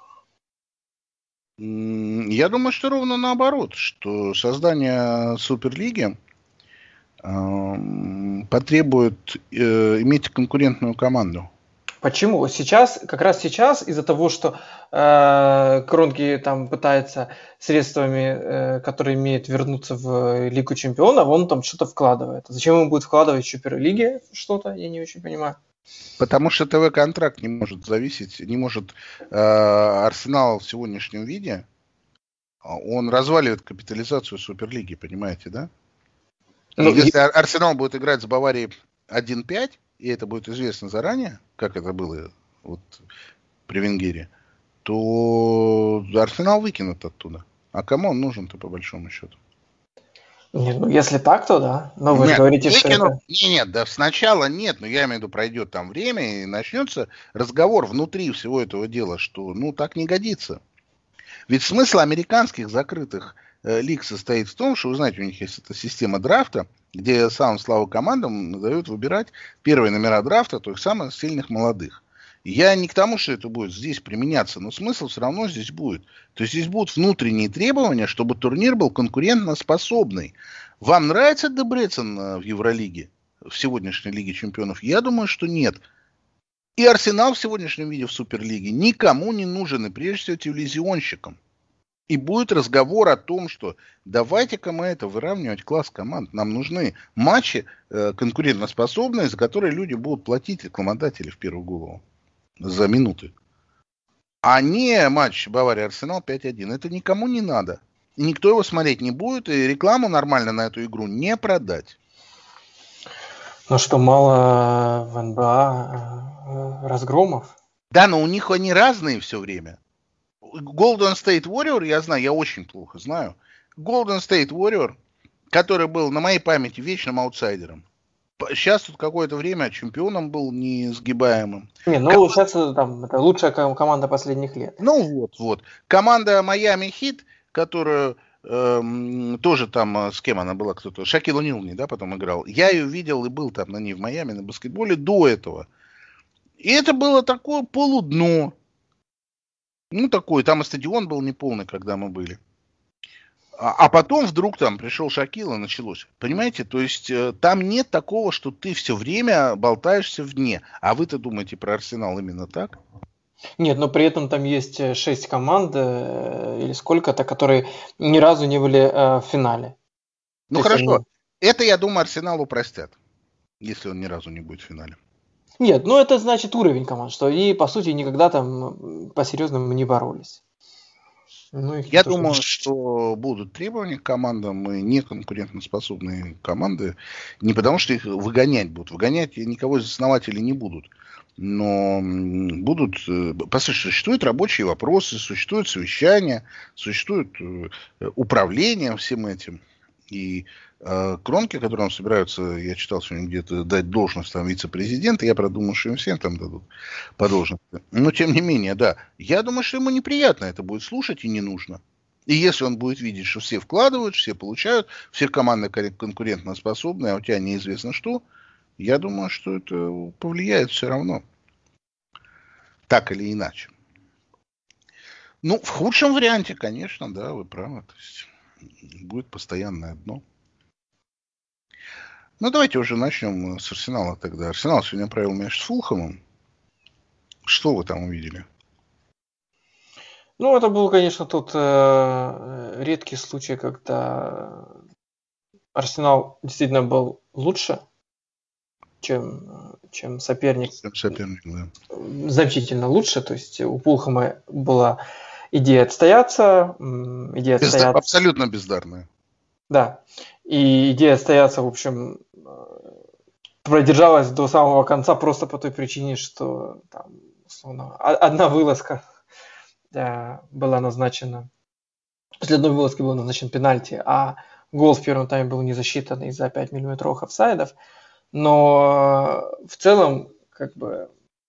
Я думаю, что ровно наоборот, что создание Суперлиги потребует иметь конкурентную команду. Почему? Сейчас, как раз сейчас, из-за того, что Кронки там пытается средствами, которые имеет, вернуться в Лигу Чемпионов, он там что-то вкладывает. Зачем он будет вкладывать в Суперлиге что-то, я не очень понимаю. Потому что ТВ-контракт не может зависеть, не может Арсенал в сегодняшнем виде, он разваливает капитализацию Суперлиги, понимаете, да? Ну, если Арсенал будет играть с Баварией 1-5, и это будет известно заранее, как это было вот при Венгере, то Арсенал выкинут оттуда. А кому он нужен-то по большому счету? Нет, ну если так, то да. Но вы же говорите, что это... Нет, да сначала нет, но я имею в виду, пройдет там время и начнется разговор внутри всего этого дела, что ну так не годится. Ведь смысл американских закрытых лиг состоит в том, что, вы знаете, у них есть эта система драфта, где самым слабым командам дают выбирать первые номера драфта, то есть самых сильных молодых. Я не к тому, что это будет здесь применяться, но смысл все равно здесь будет. То есть здесь будут внутренние требования, чтобы турнир был конкурентоспособный. Вам нравится Дебрецен в Евролиге, в сегодняшней Лиге Чемпионов? Я думаю, что нет. И Арсенал в сегодняшнем виде в Суперлиге никому не нужен, и прежде всего телевизионщикам. И будет разговор о том, что давайте-ка мы это выравнивать класс команд. Нам нужны матчи конкурентоспособные, за которые люди будут платить, рекламодатели в первую голову, за минуты. А не матч Бавария-Арсенал 5-1. Это никому не надо. И никто его смотреть не будет, и рекламу нормально на эту игру не продать. Ну что, мало в НБА разгромов? Да, но у них они разные все время. Golden State Warrior, я знаю, я очень плохо знаю. Golden State Warrior, который был на моей памяти вечным аутсайдером. Сейчас тут какое-то время чемпионом был несгибаемым. Не, ну сейчас там, это лучшая команда последних лет. Ну вот. Команда Miami Heat, которую тоже там, с кем она была, кто-то, Шакил О'Нил, да, потом играл. Я ее видел и был там на ней в Майами на баскетболе до этого. И это было такое полудно. Ну, такой, там и стадион был неполный, когда мы были. А потом вдруг там пришел Шакил, и началось. Понимаете, то есть там нет такого, что ты все время болтаешься вне. А вы-то думаете про Арсенал именно так? Нет, но при этом там есть 6 команд или сколько-то, которые ни разу не были в финале. Ну то хорошо, они... это, я думаю, Арсеналу простят, если он ни разу не будет в финале. Нет, ну это значит уровень команд, что они, по сути, никогда там по-серьезному не боролись. Ну, я думаю, что будут требования к командам, и неконкурентоспособные команды, не потому что их выгонять будут. Выгонять никого из основателей не будут. Но будут... Послушайте, существуют рабочие вопросы, существуют совещания, существует управление всем этим. И Кронке, которым собираются, я читал сегодня где-то, дать должность там вице-президента, я продумал, что им всем там дадут по должности. Но тем не менее, да, я думаю, что ему неприятно это будет слушать и не нужно. И если он будет видеть, что все вкладывают, все получают, все команды конкурентоспособные, а у тебя неизвестно что, я думаю, что это повлияет все равно. Так или иначе. Ну, в худшем варианте, конечно, да, вы правы. То есть будет постоянное дно. Ну, давайте уже начнем с Арсенала тогда. Арсенал сегодня провел матч с Фулхэмом. Что вы там увидели? Ну, это был, конечно, тот редкий случай, когда Арсенал действительно был лучше, чем соперник. Соперник, да. Значительно лучше. То есть у Пулхэма была идея отстояться. Абсолютно бездарная. Да. И идея отстояться, в общем, продержалась до самого конца просто по той причине, что там, условно, одна вылазка была назначена. После одной вылазки был назначен пенальти, а гол в первом тайме был не засчитан из-за 5 миллиметровых офсайдов. Но в целом, как бы,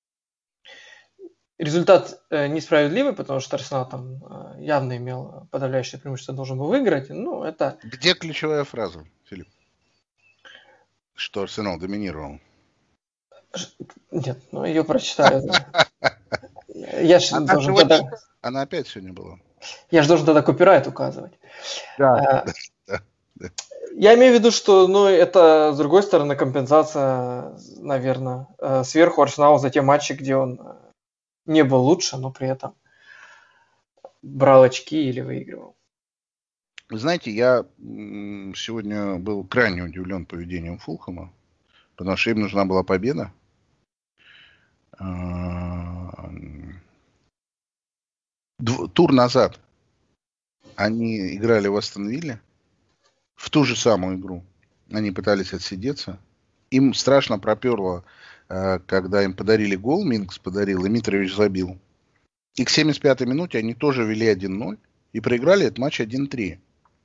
результат несправедливый, потому что Арсенал там явно имел подавляющее преимущество, должен был выиграть. Ну, это... Где ключевая фраза, Филипп? Что Арсенал доминировал? Нет, ну ее прочитаю. Я же должен тогда... Она опять сегодня была. Я же должен тогда копирайт указывать. Да. Я имею в виду, что, ну, это, с другой стороны, компенсация, наверное, сверху Арсеналу за те матчи, где он не был лучше, но при этом брал очки или выигрывал. Вы знаете, я сегодня был крайне удивлен поведением Фулхэма, потому что им нужна была победа. Тур назад они играли в Астон Вилле, в ту же самую игру. Они пытались отсидеться. Им страшно проперло, когда им подарили гол, Минкс подарил, и Митрович забил. И к 75-й минуте они тоже вели 1-0 и проиграли этот матч 1-3.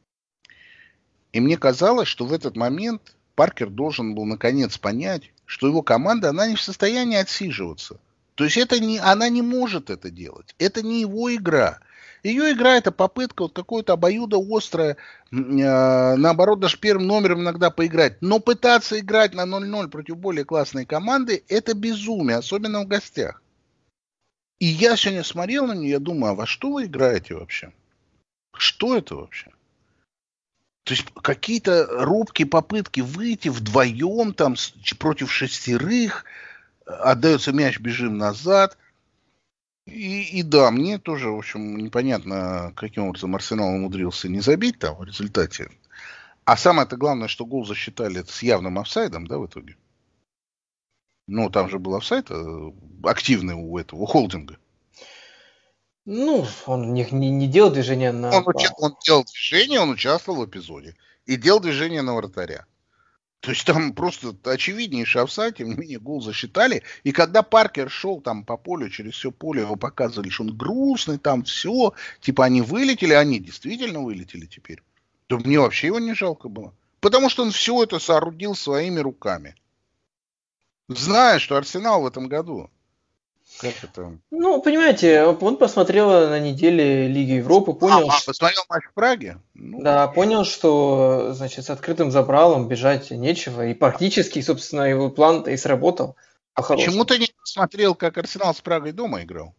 И мне казалось, что в этот момент Паркер должен был наконец понять, что его команда, она не в состоянии отсиживаться. То есть она не может это делать. Это не его игра. Ее игра — это попытка вот какое-то обоюдоострое, наоборот, даже первым номером иногда поиграть. Но пытаться играть на 0-0 против более классной команды — это безумие, особенно в гостях. И я сегодня смотрел на нее, я думаю, а во что вы играете вообще? Что это вообще? То есть какие-то робкие попытки выйти вдвоем там против 6, отдается мяч, бежим назад. И да, мне тоже, в общем, непонятно, каким образом Арсенал умудрился не забить там в результате. А самое-то главное, что гол засчитали с явным офсайдом, да, в итоге? Ну, там же был офсайд активный у Холдинга. Ну, он не делал движения на... Он делал движение, он участвовал в эпизоде. И делал движение на вратаря. То есть там просто очевиднейший офсайд, тем не менее гол засчитали. И когда Паркер шел там по полю, через все поле его показывали, что он грустный, там все. Типа они вылетели, они действительно вылетели теперь. То мне вообще его не жалко было. Потому что он все это соорудил своими руками. Зная, что Арсенал в этом году. Как это? Ну, понимаете, он посмотрел на неделе Лиги Европы, понял... посмотрел матч в Праге? Ну, да, понял, что, значит, с открытым забралом бежать нечего. И практически, собственно, его план-то и сработал. Почему ты не посмотрел, как Арсенал с Прагой дома играл?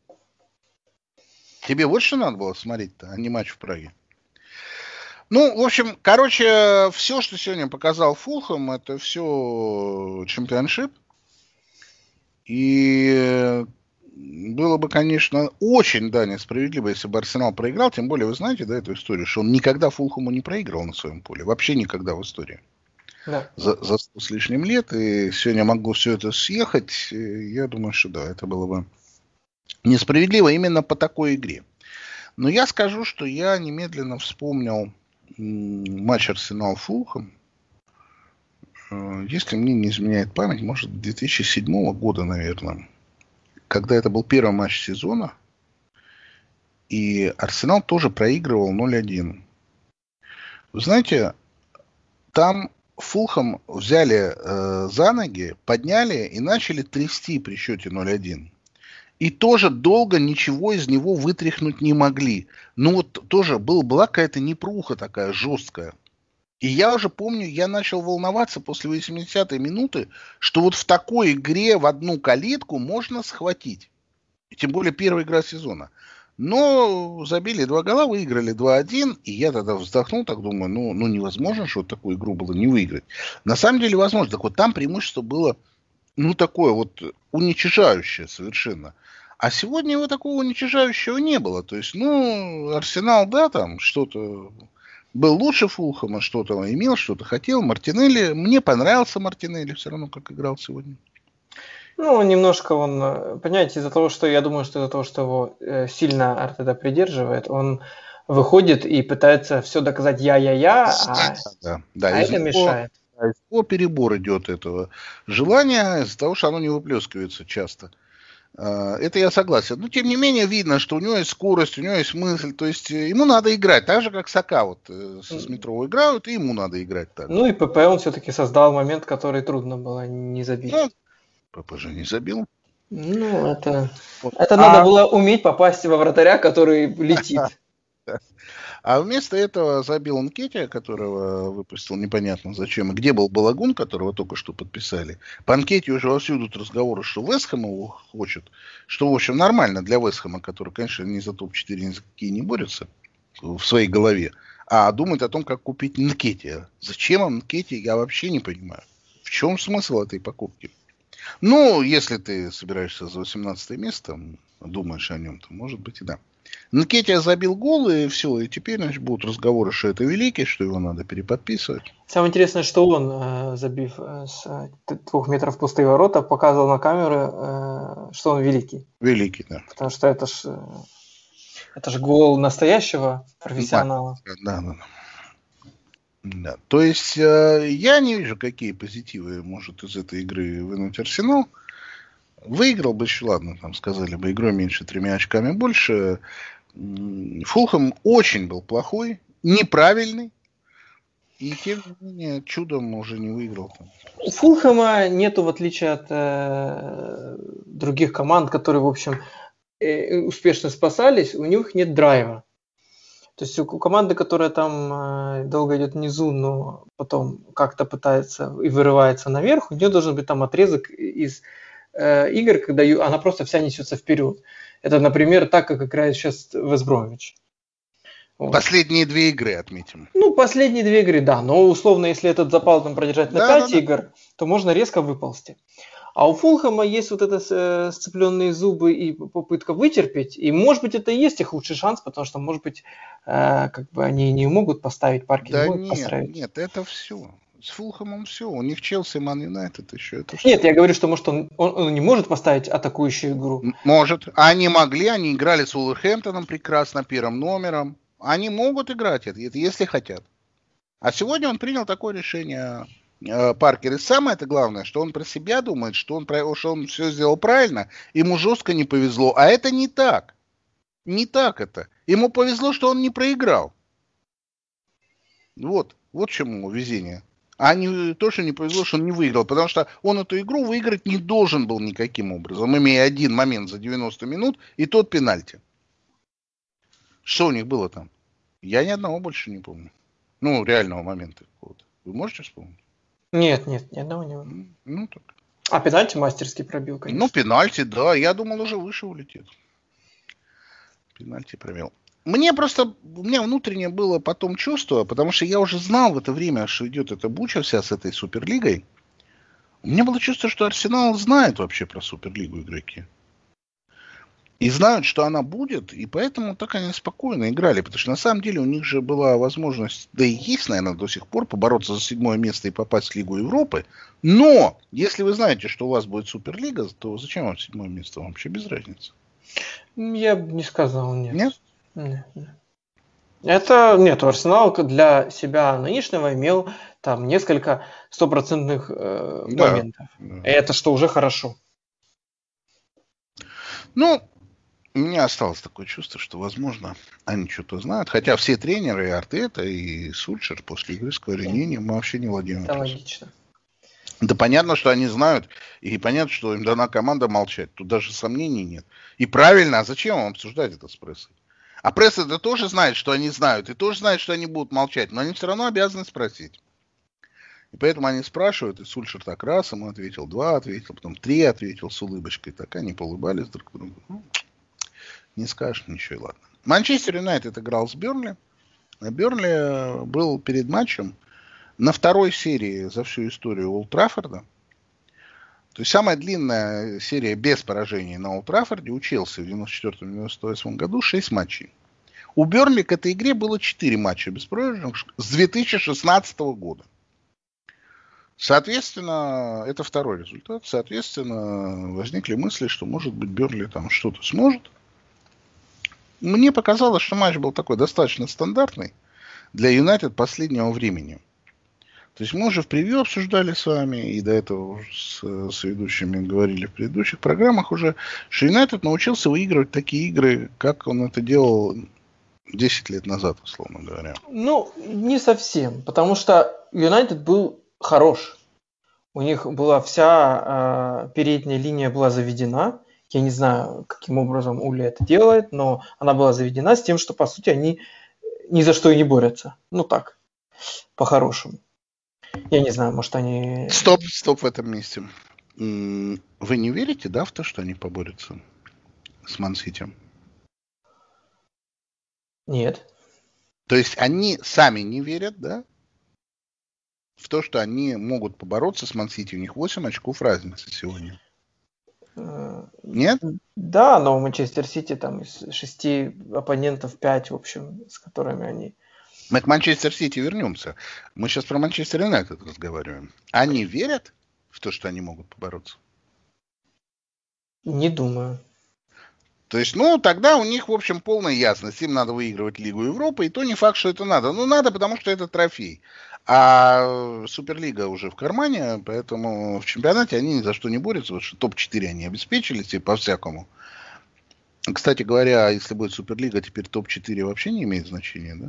Тебе вот что надо было смотреть-то, а не матч в Праге. Ну, в общем, короче, все, что сегодня показал Фулхэм, это все чемпионшип. И было бы, конечно, очень, да, несправедливо, если бы Арсенал проиграл. Тем более, вы знаете, да, эту историю, что он никогда Фулхэму не проигрывал на своем поле. Вообще никогда в истории. Да. За 100 с лишним лет. И сегодня могло все это съехать. Я думаю, что да, это было бы несправедливо именно по такой игре. Но я скажу, что я немедленно вспомнил матч Арсенал-Фулхэм. Если мне не изменяет память, может, 2007 года, наверное, когда это был первый матч сезона, и Арсенал тоже проигрывал 0-1. Вы знаете, там Фулхэм взяли за ноги, подняли и начали трясти при счете 0-1. И тоже долго ничего из него вытряхнуть не могли. Ну вот тоже была какая-то непруха такая жесткая. И я уже помню, я начал волноваться после 80-й минуты, что вот в такой игре в одну калитку можно схватить. И тем более первая игра сезона. Но забили 2 гола, выиграли 2-1. И я тогда вздохнул, так думаю, ну невозможно, что вот такую игру было не выиграть. На самом деле возможно. Так вот там преимущество было, ну такое вот уничижающее совершенно. А сегодня его такого уничтожающего не было. То есть, Арсенал, да, там что-то был лучше Фулхэма, что-то имел, что-то хотел. Мартинелли, мне понравился Мартинелли все равно, как играл сегодня. Немножко он, понимаете, из-за того, что я думаю, что из-за того, что его сильно Артета придерживает, он выходит и пытается все доказать а это мешает. Из него перебор идет этого желания, из-за того, что оно не выплескивается часто. Это я согласен. Но, тем не менее, видно, что у него есть скорость, у него есть мысль. То есть, ему надо играть. Так же, как Сака со Смитровой играют, и ему надо играть так. И ПП он все-таки создал момент, который трудно было не забить. ПП же не забил. Это надо было уметь попасть во вратаря, который летит. А вместо этого забил Нкетия, которого выпустил непонятно зачем. И где был Балагун, которого только что подписали. По Нкетию уже вовсю идут разговоры, что Вестхэм его хочет. Что, в общем, нормально для Вестхэма, который, конечно, ни за топ-4 ни за какие не борется в своей голове. А думает о том, как купить Нкетия. Зачем он Нкетия, я вообще не понимаю. В чем смысл этой покупки? Если ты собираешься за 18 место, думаешь о нем, то может быть и да. Нкетия забил гол, и все, и теперь, будут разговоры, что это великий, что его надо переподписывать. Самое интересное, что он, забив с 2 метров пустые ворота, показывал на камеру, что он великий. Великий, да. Потому что это ж гол настоящего профессионала. Да. То есть я не вижу, какие позитивы может из этой игры вынуть Арсенал. Выиграл бы еще, ладно, там сказали бы, игрой меньше 3 очками больше. Фулхэм очень был плохой, неправильный. И тем не менее, чудом уже не выиграл. У Фулхэма нету, в отличие от других команд, которые, в общем, успешно спасались, у них нет драйва. То есть у команды, которая там долго идет внизу, но потом как-то пытается и вырывается наверх, у нее должен быть там отрезок из игр, когда она просто вся несется вперед. Это, например, так, как играет сейчас Вест Бромвич. Последние 2 игры отметим. Последние 2 игры, да. Но условно, если этот запал там продержать на 5 игр, то можно резко выползти. А у Фулхэма есть вот это сцепленные зубы и попытка вытерпеть. И, может быть, это и есть их лучший шанс, потому что, может быть, они не могут поставить парки, не могут построить. Нет, это все. С Фулхэмом все. У них Челси, Ман Юнайтед еще. Нет, я говорю, что может он не может поставить атакующую игру. Может. Они могли, они играли с Уолверхэмптоном прекрасно, 1 номером. Они могут играть это, если хотят. А сегодня он принял такое решение, Паркер. И самое-то главное, что он про себя думает, что он все сделал правильно, ему жестко не повезло. А это не так. Не так это. Ему повезло, что он не проиграл. Вот чему везение. А не то, что не повезло, что он не выиграл. Потому что он эту игру выиграть не должен был никаким образом, имея один момент за 90 минут, и тот пенальти. Что у них было там? Я ни одного больше не помню. Реального момента какого-то. Вы можете вспомнить? Нет, ни одного не было. Так. А пенальти мастерски пробил, конечно. Пенальти, да. Я думал, уже выше улетит. Пенальти пробил. У меня внутреннее было потом чувство, потому что я уже знал в это время, что идет эта буча вся с этой Суперлигой. У меня было чувство, что Арсенал знает вообще про Суперлигу игроки. И знают, что она будет, и поэтому так они спокойно играли. Потому что на самом деле у них же была возможность, да и есть, наверное, до сих пор, побороться за 7 место и попасть в Лигу Европы. Но, если вы знаете, что у вас будет Суперлига, то зачем вам 7 место? Вам вообще без разницы. Я бы не сказал, нет. Нет? Нет. Арсенал для себя нынешнего имел там несколько стопроцентных моментов. Да. И это что уже хорошо. У меня осталось такое чувство, что, возможно, они что-то знают. Хотя все тренеры, и Артета, и Сульшер после игры сказали, мы вообще не владеем. Это логично. Да понятно, что они знают, и понятно, что им дана команда молчать. Тут даже сомнений нет. И правильно, а зачем вам обсуждать это с прессой? А пресса-то тоже знает, что они знают, и тоже знает, что они будут молчать, но они все равно обязаны спросить. И поэтому они спрашивают, и Сульшер так раз ему ответил, 2 ответил, потом 3 ответил с улыбочкой. Так они поулыбались друг другу. Не скажешь ничего, и ладно. Манчестер Юнайтед играл с Бернли. Бернли был перед матчем на 2-й серии за всю историю Олд Траффорда. То есть самая длинная серия без поражений на Олд Траффорде у Челси в 94-98 году 6 матчей. У Бернли к этой игре было 4 матча без поражений с 2016 года. Соответственно, это второй результат. Соответственно, возникли мысли, что, может быть, Бернли там что-то сможет. Мне показалось, что матч был такой достаточно стандартный для Юнайтед последнего времени. То есть мы уже в превью обсуждали с вами, и до этого с ведущими говорили в предыдущих программах уже, что Юнайтед научился выигрывать такие игры, как он это делал 10 лет назад, условно говоря. Ну, не совсем, потому что Юнайтед был хорош. У них была вся передняя линия была заведена. Я не знаю, каким образом Ули это делает, но она была заведена с тем, что, по сути, они ни за что и не борются. Ну так, по-хорошему. Я не знаю, может они... Стоп в этом месте. Вы не верите, да, в то, что они поборются с Ман-Сити? Нет. То есть они сами не верят, да, в то, что они могут побороться с Ман-Сити. У них 8 очков разницы сегодня. Нет? Да, но у Манчестер Сити там из 6 оппонентов 5, в общем, с которыми они... Мы к Манчестер Сити вернемся. Мы сейчас про Манчестер Юнайтед разговариваем. Они верят в то, что они могут побороться? Не думаю. То есть, ну, тогда у них, в общем, полная ясность. Им надо выигрывать Лигу Европы, и то не факт, что это надо. Ну, надо, потому что это трофей. А Суперлига уже в кармане, поэтому в чемпионате они ни за что не борются, потому что топ-4 они обеспечили себе по-всякому. Кстати говоря, если будет Суперлига, теперь топ-4 вообще не имеет значения, да?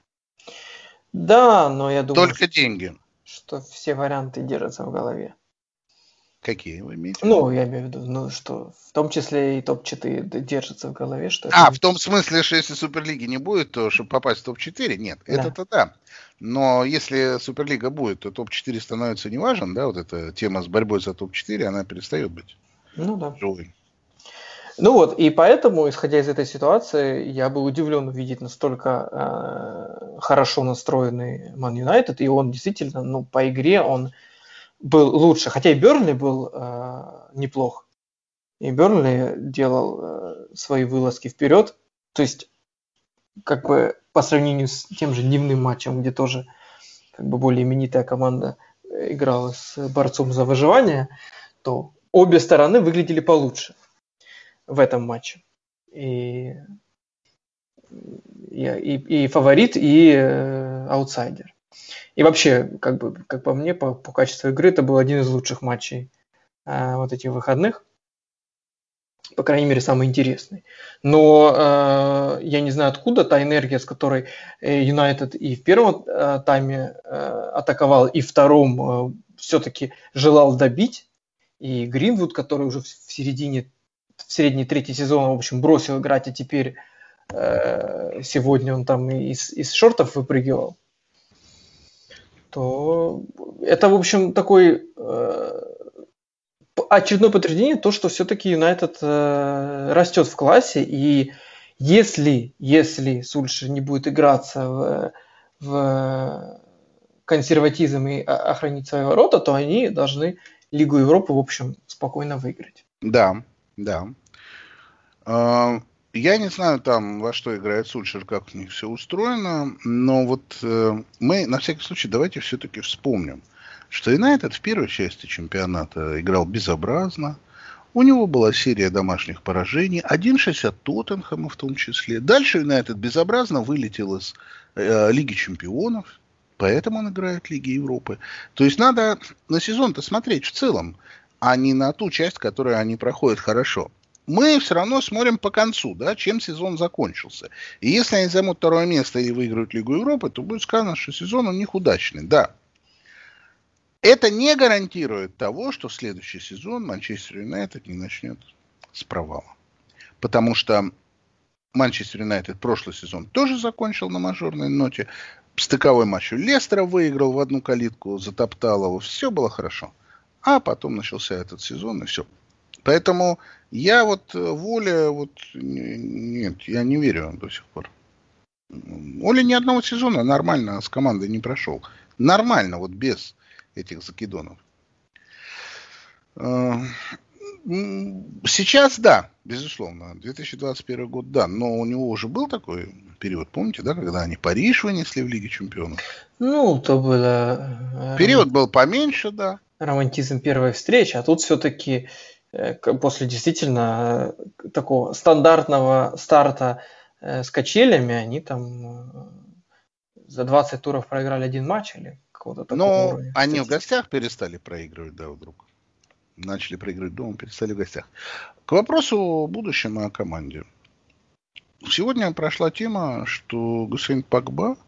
Да, но я думаю, Только деньги. что все варианты держатся в голове. Какие вы имеете в виду? Ну, я имею в виду, ну, что в том числе и топ-4 держатся в голове. Что В том смысле, что если Суперлиги не будет, то чтобы попасть в топ-4, нет, Да. это-то да. Но если Суперлига будет, то топ-4 становится неважен, да, вот эта тема с борьбой за топ-4, она перестает быть Ну да. живой. Ну вот, и поэтому, исходя из этой ситуации, я был удивлен увидеть настолько хорошо настроенный Ман Юнайтед, и он действительно, ну, по игре он был лучше, хотя и Бернли был неплох, и Бернли делал свои вылазки вперед, то есть как бы по сравнению с тем же дневным матчем, где тоже как бы более именитая команда играла с борцом за выживание, то обе стороны выглядели получше в этом матче. И фаворит, и аутсайдер. И вообще, как по мне, по качеству игры, это был один из лучших матчей вот этих выходных. По крайней мере, самый интересный. Но я не знаю, откуда та энергия, с которой Юнайтед и в первом тайме атаковал, и в втором все-таки желал добить. И Гринвуд, который уже в средней трети сезона, в общем, бросил играть, а теперь сегодня он там из шортов выпрыгивал, то это, в общем, такой очередное подтверждение то, что все-таки Юнайтед растет в классе, и если Сульшер не будет играться в консерватизм и охранить свои ворота, то они должны Лигу Европы, в общем, спокойно выиграть. Да. Я не знаю там, во что играет Сульшер, как у них все устроено, но вот мы, на всякий случай, давайте все-таки вспомним, что Юнайтед в первой части чемпионата играл безобразно. У него была серия домашних поражений, 1-6 от Тоттенхэма в том числе. Дальше Юнайтед безобразно вылетел из Лиги Чемпионов, поэтому он играет в Лиге Европы. То есть надо на сезон-то смотреть в целом, а не на ту часть, которую они проходят хорошо. Мы все равно смотрим по концу, да, чем сезон закончился. И если они займут второе место и выиграют Лигу Европы, то будет сказано, что сезон у них удачный, да. Это не гарантирует того, что в следующий сезон Манчестер Юнайтед не начнет с провала. Потому что Манчестер Юнайтед прошлый сезон тоже закончил на мажорной ноте. Стыковой матч у Лестера выиграл в одну калитку, затоптал его. Все было хорошо. А потом начался этот сезон, и все. Поэтому я нет, я не верю до сих пор. Оля ни одного сезона нормально с командой не прошел. Нормально, без этих закидонов. Сейчас, да, безусловно, 2021 год, да, но у него уже был такой период, помните, да, когда они Париж вынесли в Лиге Чемпионов? Ну, то было Период был поменьше, да. романтизм первой встречи, а тут все-таки после действительно такого стандартного старта с качелями они там за 20 туров проиграли один матч или какого-то такого Но уровня. они в гостях перестали проигрывать, да, вдруг. Начали проигрывать дома, перестали в гостях. К вопросу о будущем и о команде. Сегодня прошла тема, что Гусейн Погба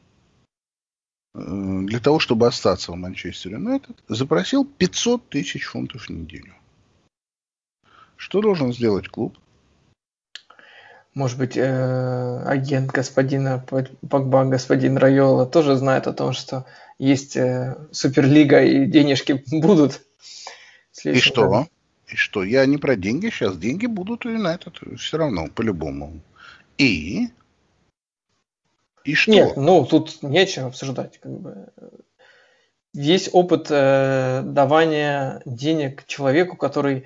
для того, чтобы остаться в Манчестер Юнайтед, запросил 500 тысяч фунтов в неделю. Что должен сделать клуб? Может быть, агент господина Погба, господин Райола, тоже знает о том, что есть Суперлига и денежки будут. И что? И что? Я не про деньги сейчас. Деньги будут у Юнайтед все равно, по-любому. И что? Нет, ну тут нечего обсуждать. Как бы. Есть опыт давания денег человеку, который,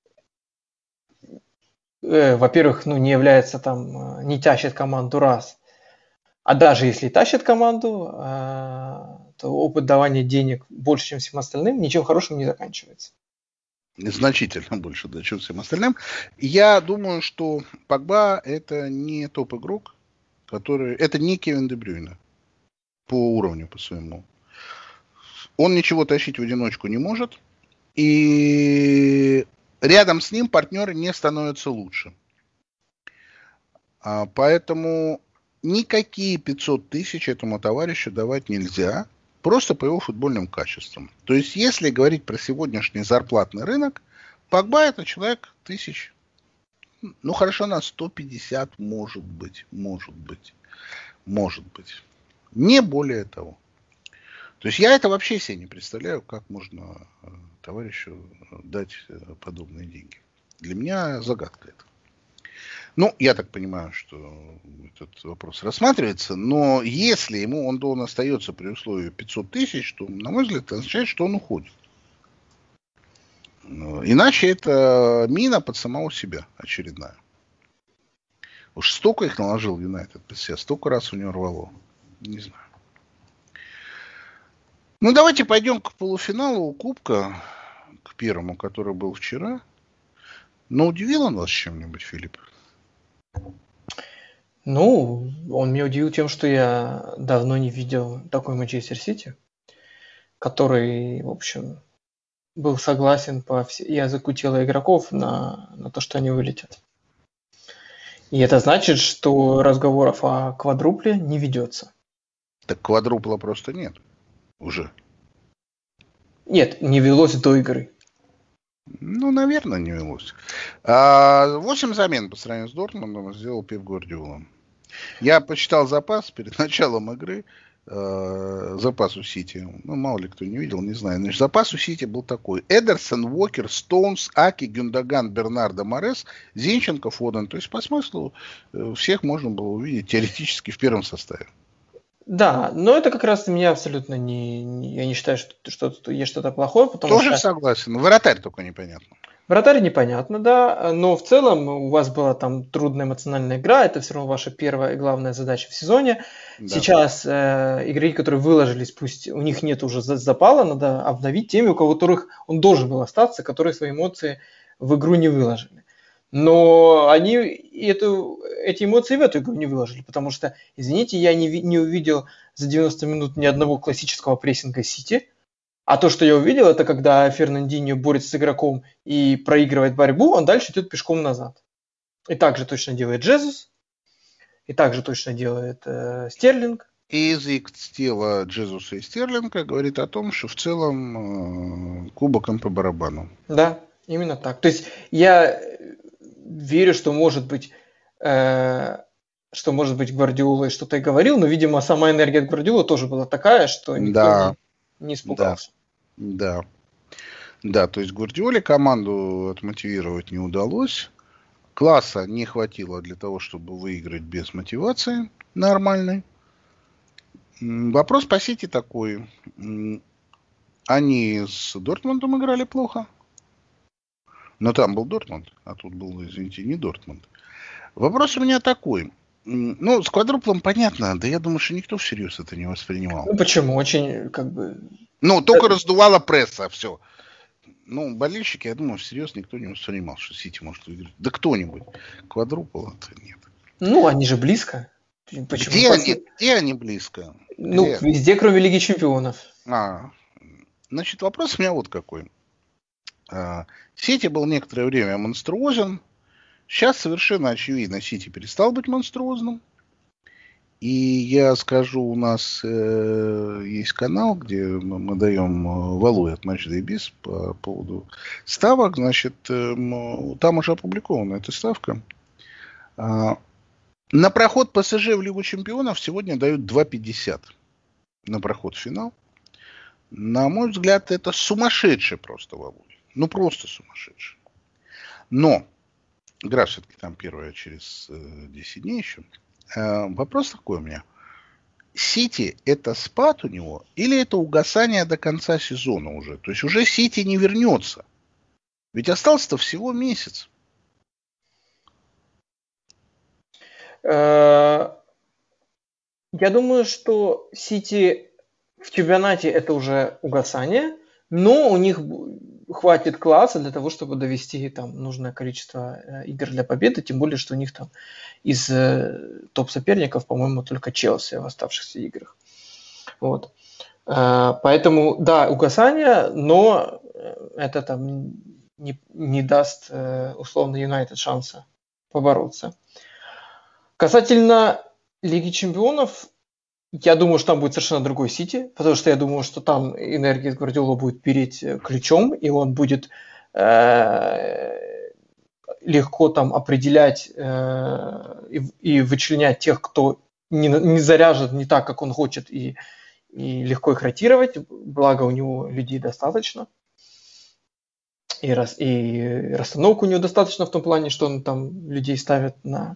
во-первых, ну, не является там, не тащит команду раз. А даже если тащит команду, то опыт давания денег больше, чем всем остальным, ничем хорошим не заканчивается. Значительно больше, да, чем всем остальным. Я думаю, что Погба это не топ-игрок, который... Это не Кевин Де Брюйне по уровню, по своему. Он ничего тащить в одиночку не может. И рядом с ним партнеры не становятся лучше. Поэтому никакие 500 тысяч этому товарищу давать нельзя. Просто по его футбольным качествам. То есть, если говорить про сегодняшний зарплатный рынок, Погба это человек тысяч, ну хорошо, на 150 может быть. Не более того. То есть, я это вообще себе не представляю, как можно товарищу дать подобные деньги. Для меня загадка это. Ну, я так понимаю, что этот вопрос рассматривается, но если он остается при условии 500 тысяч, то, на мой взгляд, это означает, что он уходит. Иначе это мина под самого себя очередная. Уж столько их наложил Юнайтед под себя, столько раз у него рвало. Не знаю. Ну, давайте пойдем к полуфиналу Кубка, к первому, который был вчера. Но удивил он вас чем-нибудь, Филипп? Ну, он меня удивил тем, что я давно не видел такой Манчестер Сити, который, в общем, был согласен по языку тела игроков на то, что они вылетят. И это значит, что разговоров о квадрупле не ведется. Так квадрупла просто нет уже. Нет, не велось до игры. Ну, наверное, не велось. 8 замен по сравнению с Дортмундом сделал Пеп Гвардиола. Я посчитал запас перед началом игры. Запас у Сити. Ну, мало ли кто не видел, не знаю. Значит, запас у Сити был такой. Эдерсон, Уокер, Стоунс, Аки, Гюндаган, Бернардо, Морес, Зинченко, Фоден. То есть, по смыслу, всех можно было увидеть теоретически в первом составе. Да, но это как раз меня абсолютно я не считаю, что есть что-то плохое, потому Тоже что... согласен. Вратарь только непонятно. Вратарь непонятно, да, но в целом у вас была там трудная эмоциональная игра, это все равно ваша первая и главная задача в сезоне. Да. Сейчас игроки, которые выложились, пусть у них нет уже запала, надо обновить теми, у которых он должен был остаться, которые свои эмоции в игру не выложили. Но они эти эмоции в эту игру не выложили, потому что, извините, я не увидел за 90 минут ни одного классического прессинга Сити. А то, что я увидел, это когда Фернандиньо борется с игроком и проигрывает борьбу, он дальше идет пешком назад. И так же точно делает Джезус, и так же точно делает Стерлинг. И язык тела Джезуса и Стерлинга говорит о том, что в целом кубок им по барабану. Да, именно так. То есть я верю, что может быть Гвардиола и что-то и говорил, но, видимо, сама энергия от Гвардиолы тоже была такая, что никто не испугался. Да, то есть Гвардиоле команду отмотивировать не удалось. Класса не хватило для того, чтобы выиграть без мотивации нормальной. Вопрос по Сити такой. Они с Дортмундом играли плохо. Но там был Дортмунд, а тут был, извините, не Дортмунд. Вопрос у меня такой. Ну, с квадруплом понятно, да я думаю, что никто всерьез это не воспринимал. Ну почему? Очень как бы... Ну, только раздувала пресса, все. Ну, болельщики, я думаю, всерьез никто не воспринимал, что Сити может выиграть. Да кто-нибудь. Квадрупл это нет. Ну, они же близко. Почему? Где они близко? Ну, Где? везде, кроме Лиги Чемпионов. Значит, вопрос у меня вот какой. Сити был некоторое время монструозен. Сейчас совершенно очевидно, Сити перестал быть монструозным. И я скажу, у нас есть канал, где мы даем валу от Match Day Biz по поводу ставок. Значит, там уже опубликована эта ставка. На проход ПСЖ в Лигу Чемпионов сегодня дают 2,50 на проход в финал. На мой взгляд, это сумасшедший просто валу. Ну, просто сумасшедший. Но игра все-таки там первая через 10 дней еще. Вопрос такой у меня. Сити это спад у него или это угасание до конца сезона уже? То есть уже Сити не вернется. Ведь остался-то всего месяц. Я думаю, что Сити в чемпионате это уже угасание, но у них хватит класса для того, чтобы довести там нужное количество игр для победы, тем более, что у них там из топ-соперников, по-моему, только Челси в оставшихся играх. Вот. Поэтому, да, угасание, но это там не даст условно Юнайтед шанса побороться. Касательно Лиги Чемпионов, я думаю, что там будет совершенно другой Сити, потому что я думаю, что там энергия Гвардиола будет переть ключом, и он будет легко там определять и вычленять тех, кто не заряжен не так, как он хочет, и легко их ротировать, благо у него людей достаточно. И расстановку у него достаточно в том плане, что он там людей ставит на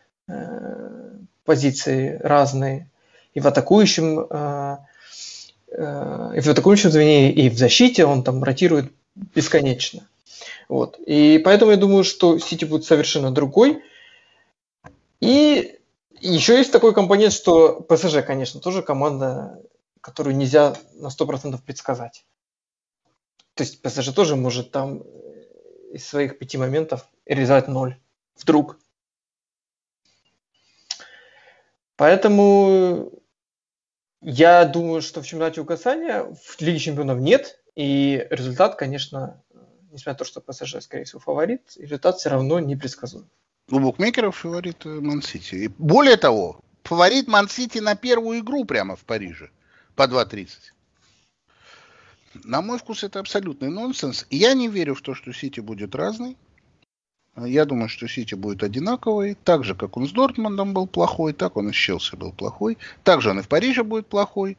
позиции разные. И в атакующем звене, и в защите он там ротирует бесконечно. Вот. И поэтому я думаю, что Сити будет совершенно другой. И еще есть такой компонент, что ПСЖ, конечно, тоже команда, которую нельзя на 100% предсказать. То есть ПСЖ тоже может там из своих 5 моментов реализовать 0. Вдруг. Поэтому я думаю, что в чемпионате угасания в Лиге Чемпионов нет. И результат, конечно, несмотря на то, что ПСЖ, скорее всего, фаворит, результат все равно непредсказуем. У букмекеров фаворит Ман-Сити. И более того, фаворит Ман-Сити на первую игру прямо в Париже по 2,30. На мой вкус это абсолютный нонсенс. Я не верю в то, что Сити будет разный. Я думаю, что Сити будет одинаковый. Так же, как он с Дортмундом был плохой, так он и с Челси был плохой. Так же он и в Париже будет плохой.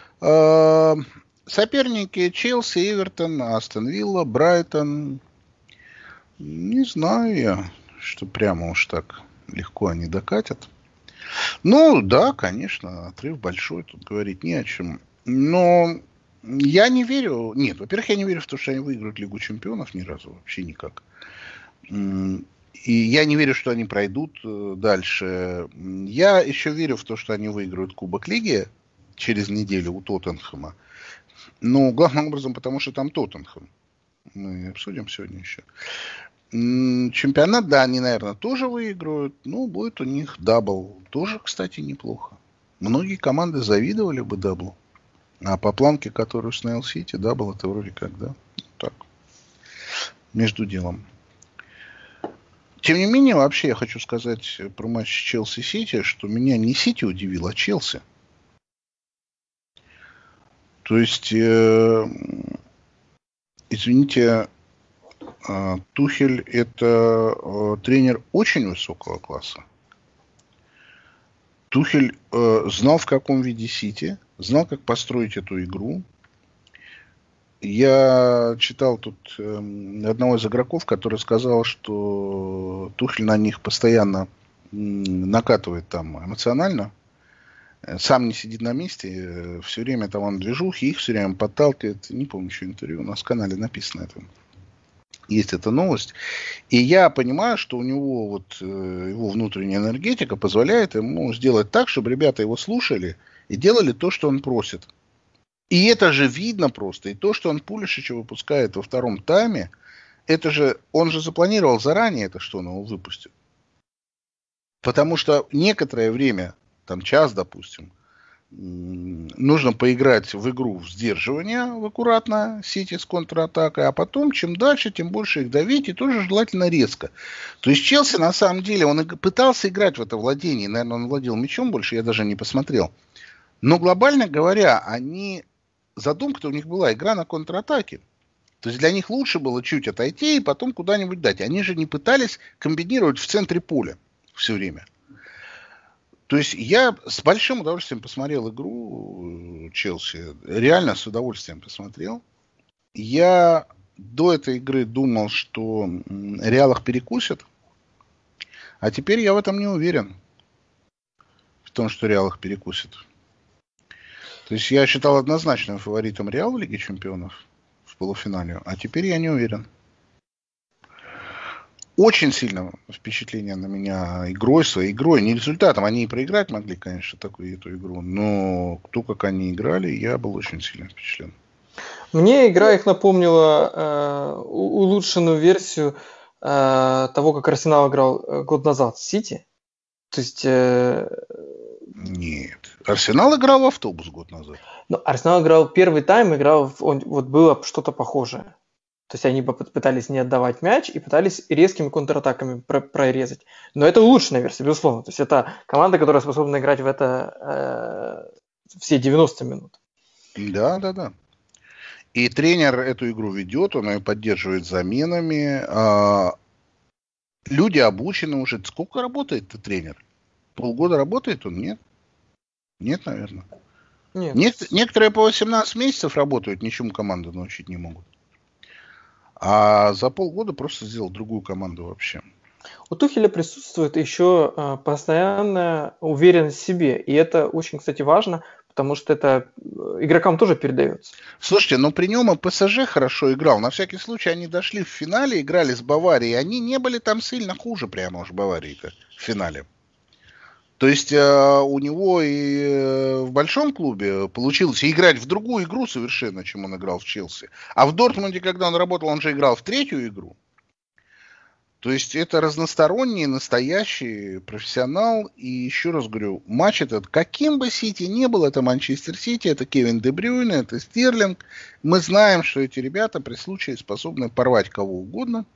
Соперники Челси, Эвертон, Астон Вилла, Брайтон. Не знаю я, что прямо уж так легко они докатят. Ну, да, конечно, отрыв большой, тут говорить не о чем. Но я не верю... Нет, во-первых, я не верю в то, что они выиграют Лигу Чемпионов ни разу, вообще никак. И я не верю, что они пройдут дальше. Я еще верю в то, что они выиграют Кубок Лиги через неделю у Тоттенхэма. Ну, главным образом, потому что там Тоттенхэм. Мы обсудим сегодня еще. Чемпионат, да, они, наверное, тоже выиграют. Ну, будет у них дабл. Тоже, кстати, неплохо. Многие команды завидовали бы даблу. А по планке, которую установил Сити, дабл это вроде как, да? Так. Между делом. Тем не менее, вообще я хочу сказать про матч Челси-Сити, что меня не Сити удивил, а Челси. То есть, извините, Тухель это тренер очень высокого класса. Тухель знал, в каком виде Сити, знал, как построить эту игру. Я читал тут одного из игроков, который сказал, что Тухель на них постоянно накатывает там эмоционально. Сам не сидит на месте, все время там он движухи, их все время подталкивает. Не помню, что интервью, у нас в канале написано это. Есть эта новость. И я понимаю, что у него вот его внутренняя энергетика позволяет ему сделать так, чтобы ребята его слушали и делали то, что он просит. И это же видно просто. И то, что он Пулишича выпускает во втором тайме, это же, он же запланировал заранее это, что он его выпустит. Потому что некоторое время, там час, допустим, нужно поиграть в игру в сдерживание аккуратно, Сити с контратакой, а потом, чем дальше, тем больше их давить, и тоже желательно резко. То есть Челси, на самом деле, он пытался играть в это владение, наверное, он владел мячом больше, я даже не посмотрел. Но глобально говоря, задумка-то у них была игра на контратаке. То есть для них лучше было чуть отойти и потом куда-нибудь дать. Они же не пытались комбинировать в центре поля все время. То есть я с большим удовольствием посмотрел игру Челси. Реально с удовольствием посмотрел. Я до этой игры думал, что Реал их перекусит. А теперь я в этом не уверен. В том, что Реал их перекусит. То есть я считал однозначным фаворитом Реал в Лиге Чемпионов в полуфинале. А теперь я не уверен. Очень сильно впечатление на меня своей игрой, не результатом. Они и проиграть могли, конечно, эту игру. Но то, как они играли, я был очень сильно впечатлен. Мне игра их напомнила улучшенную версию того, как Арсенал играл год назад с Сити. То есть... Нет. Арсенал играл в автобус год назад. Ну, Арсенал играл первый тайм, вот было что-то похожее. То есть они пытались не отдавать мяч и пытались резкими контратаками прорезать. Но это улучшенная версия, безусловно. То есть это команда, которая способна играть в это все 90 минут. Да. И тренер эту игру ведет, он ее поддерживает заменами. Люди обучены уже. Сколько работает-то тренер? Полгода работает он? Нет? Нет, наверное. Нет. Некоторые по 18 месяцев работают, ничему команду научить не могут. А за полгода просто сделал другую команду вообще. У Тухеля присутствует еще постоянная уверенность в себе. И это очень, кстати, важно, потому что это игрокам тоже передается. Слушайте, но при нем и ПСЖ хорошо играл. На всякий случай они дошли в финале, играли с Баварией. Они не были там сильно хуже прямо уж Баварии-то в финале. То есть у него и в большом клубе получилось играть в другую игру совершенно, чем он играл в Челси. А в Дортмунде, когда он работал, он же играл в третью игру. То есть это разносторонний, настоящий профессионал. И еще раз говорю, матч этот, каким бы Сити ни был, это Манчестер Сити, это Кевин Де Брюйне, это Стерлинг. Мы знаем, что эти ребята при случае способны порвать кого угодно.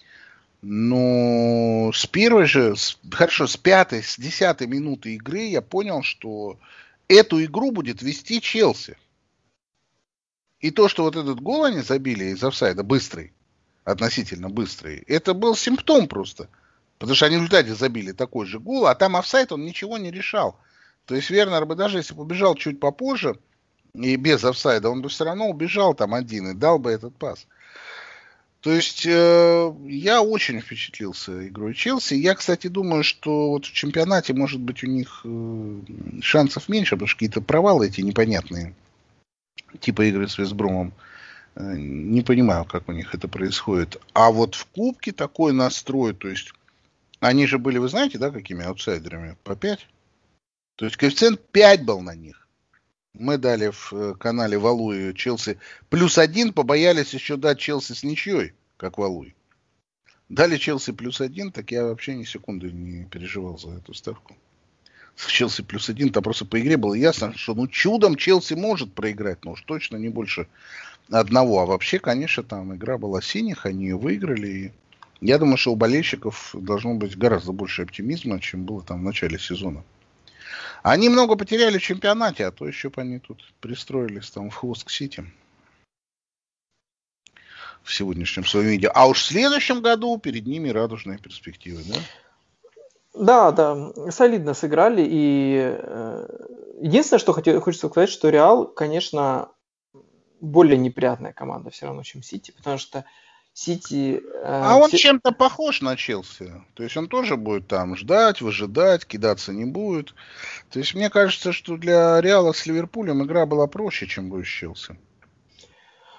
Но с первой же, с 5-й, с 10-й минуты игры я понял, что эту игру будет вести Челси. И то, что вот этот гол они забили из офсайда, быстрый, относительно быстрый, это был симптом просто. Потому что они в результате забили такой же гол, а там офсайд он ничего не решал. То есть Вернер бы даже если бы убежал чуть попозже и без офсайда, он бы все равно убежал там один и дал бы этот пас. То есть я очень впечатлился игрой Челси. Я, кстати, думаю, что вот в чемпионате, может быть, у них шансов меньше, потому что какие-то провалы эти непонятные, типа игры с Вестбромом. Не понимаю, как у них это происходит. А вот в Кубке такой настрой, то есть они же были, вы знаете, да, какими аутсайдерами? По 5. То есть коэффициент 5 был на них. Мы дали в канале Валуи Челси +1, побоялись еще дать Челси с ничьей, как Валуи. Дали Челси +1, так я вообще ни секунды не переживал за эту ставку. С Челси +1, там просто по игре было ясно, что чудом Челси может проиграть, но уж точно не больше одного. А вообще, конечно, там игра была синих, они ее выиграли. И я думаю, что у болельщиков должно быть гораздо больше оптимизма, чем было там в начале сезона. Они много потеряли в чемпионате, а то еще бы они тут пристроились там в хвост к Сити в сегодняшнем своем виде. А уж в следующем году перед ними радужные перспективы, да? Да, солидно сыграли. И единственное, что хочется сказать, что Реал, конечно, более неприятная команда все равно, чем Сити, потому что Сити... А он чем-то похож на Челси. То есть он тоже будет там ждать, выжидать, кидаться не будет. То есть мне кажется, что для Реала с Ливерпулем игра была проще, чем будет с Челси.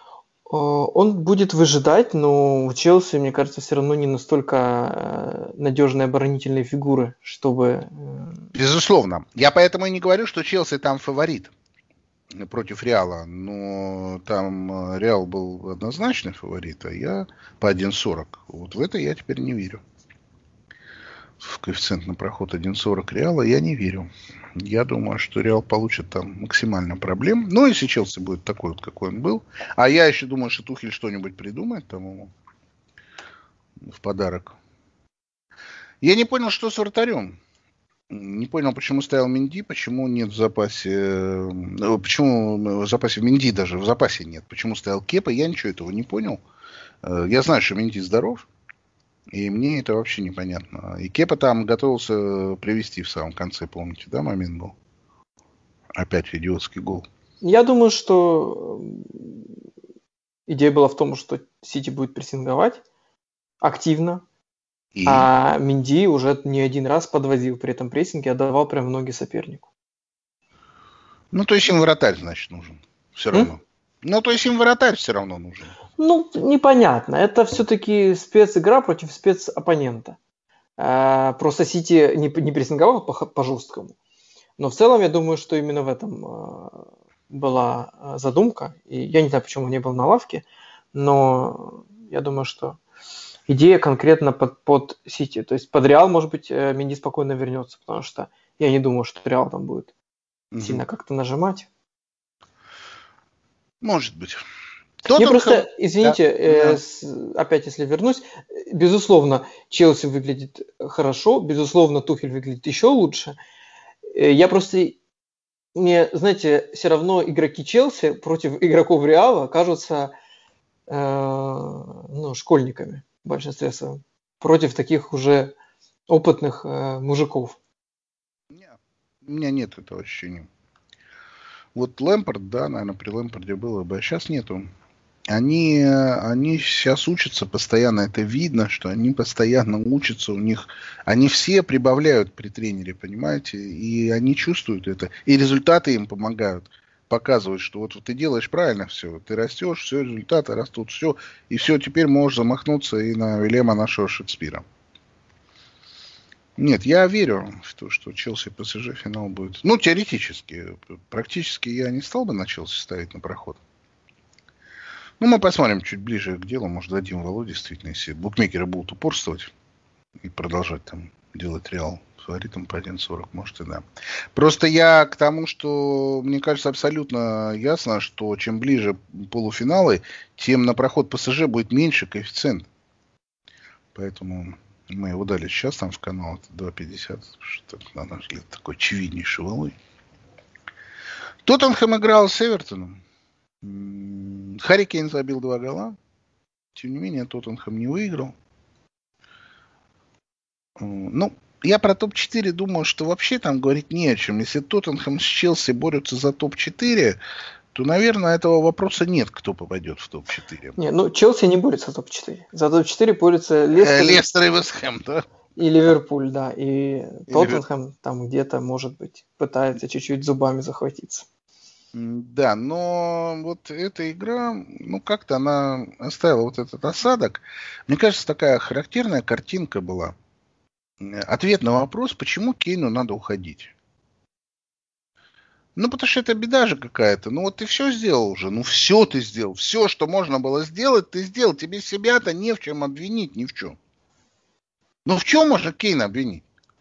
Он будет выжидать, но у Челси, мне кажется, все равно не настолько надежные оборонительные фигуры, чтобы... Безусловно. Я поэтому и не говорю, что Челси там фаворит против Реала. Но там Реал был однозначный фаворит, а я по 1,40. Вот в это я теперь не верю. В коэффициент на проход 1,40 Реала я не верю. Я думаю, что Реал получит там максимально проблем. Ну, если Челси будет такой вот, какой он был. А я еще думаю, что Тухель что-нибудь придумает тому в подарок. Я не понял, что с вратарем. Не понял, почему стоял Менди, почему нет в запасе... Почему в запасе Менди даже в запасе нет. Почему стоял Кепа, я ничего этого не понял. Я знаю, что Менди здоров. И мне это вообще непонятно. И Кепа там готовился привести в самом конце, помните, да, момент был? Опять идиотский гол. Я думаю, что идея была в том, что Сити будет прессинговать активно, а Менди уже не один раз подвозил при этом прессинге, отдавал прям ноги сопернику. Ну, то есть им вратарь, значит, нужен. Все равно. Ну, то есть им вратарь все равно нужен. Ну, непонятно. Это все-таки специгра против спецоппонента. Просто Сити не прессинговал по жесткому. Но в целом я думаю, что именно в этом была задумка. И я не знаю, почему он не был на лавке, но я думаю, что идея конкретно под Сити. То есть под Реал, может быть, Менди спокойно вернется, потому что я не думаю, что Реал там будет сильно как-то нажимать. Может быть. Мне просто, извините, опять если вернусь, безусловно, Челси выглядит хорошо, безусловно, Тухель выглядит еще лучше. Я просто, мне, знаете, все равно игроки Челси против игроков Реала кажутся школьниками в большинстве своем, против таких уже опытных мужиков. У меня нет этого ощущения. Вот Лэмпард, да, наверное, при Лэмпарде было бы, а сейчас нету. Они сейчас учатся постоянно, это видно, что они постоянно учатся, у них, они все прибавляют при тренере, понимаете, и они чувствуют это, и результаты им помогают, показывают, что вот ты делаешь правильно все, ты растешь, все, результаты растут, все, и все, теперь можешь замахнуться и на Вильяма нашего Шекспира. Нет, я верю в то, что Челси ПСЖ финал будет. Ну, теоретически, практически я не стал бы на Челси ставить на проход. Ну, мы посмотрим чуть ближе к делу. Может, дадим Володе, действительно, если букмекеры будут упорствовать и продолжать там делать Реал фаворитом по 1,40, может и да. Просто я к тому, что мне кажется абсолютно ясно, что чем ближе полуфиналы, тем на проход ПСЖ будет меньше коэффициент. Поэтому мы его дали сейчас там в канал, это 2,50, что, на наш взгляд, такой очевиднейший волой. Тоттенхэм играл с Эвертоном. Харри Кейн забил 2 гола. Тем не менее, Тоттенхэм не выиграл. Ну, я про топ-4 думаю, что вообще там говорить не о чем. Если Тоттенхэм с Челси борются за топ-4, то, наверное, этого вопроса нет, кто попадет в топ-4. Не, ну Челси не борется за топ-4. За топ-4 борются Лестер и Вест Хэм, да? И Ливерпуль, да. И Тоттенхэм там где-то, может быть, пытается чуть-чуть зубами захватиться. Да, но вот эта игра, ну, как-то она оставила вот этот осадок. Мне кажется, такая характерная картинка была. Ответ на вопрос, почему Кейну надо уходить. Ну, потому что это беда же какая-то. Ну, вот ты все сделал уже. Ну, все ты сделал. Все, что можно было сделать, ты сделал. Тебе себя-то не в чем обвинить, ни в чем. Ну, в чем можно Кейна обвинить?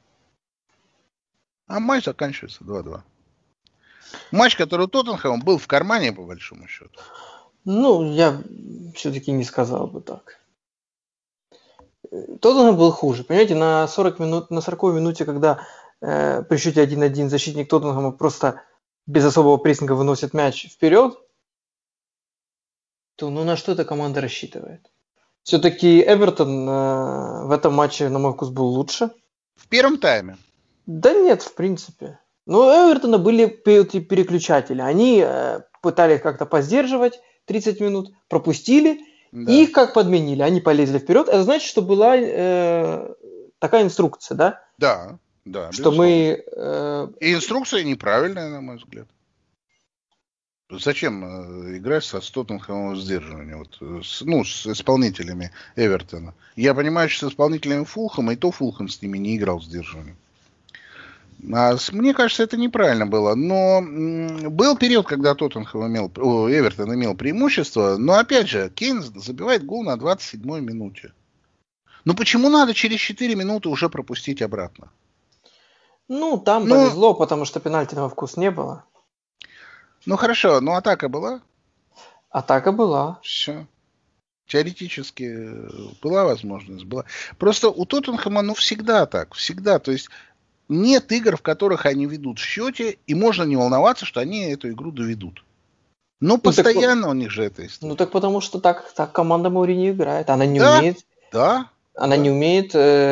А матч заканчивается 2-2. Матч, который у Тоттенхэма был в кармане, по большому счету. Ну, я все-таки не сказал бы так. Тоттенхэм был хуже. Понимаете, на 40-й минуте, когда при счете 1-1 защитник Тоттенхэма просто без особого прессинга выносит мяч вперед, то ну на что эта команда рассчитывает? Все-таки Эвертон в этом матче, на мой вкус, был лучше. В первом тайме? Да нет, в принципе. Но у Эвертона были переключатели. Они пытались как-то поздерживать 30 минут, пропустили, да. И их как подменили. Они полезли вперед. Это значит, что была такая инструкция, да? Да, да. Что мы... И инструкция неправильная, на мой взгляд. Зачем играть с Тоттенхэмом в сдерживании? С исполнителями Эвертона. Я понимаю, что с исполнителями Фулхэма, и то Фулхэм с ними не играл в сдерживании. Мне кажется, это неправильно было. Но был период, когда Эвертон имел преимущество. Но опять же, Кейн забивает гол на 27-й минуте. Ну почему надо через 4 минуты уже пропустить обратно? Там повезло, потому что пенальти на вкус не было. Ну хорошо, но атака была? Атака была. Все. Теоретически была возможность. Была. Просто у Тоттенхэма, всегда так. Всегда. То есть нет игр, в которых они ведут в счете, и можно не волноваться, что они эту игру доведут. Но постоянно у них же это история. Так потому что так команда Мауриньо играет. Она не умеет. Не умеет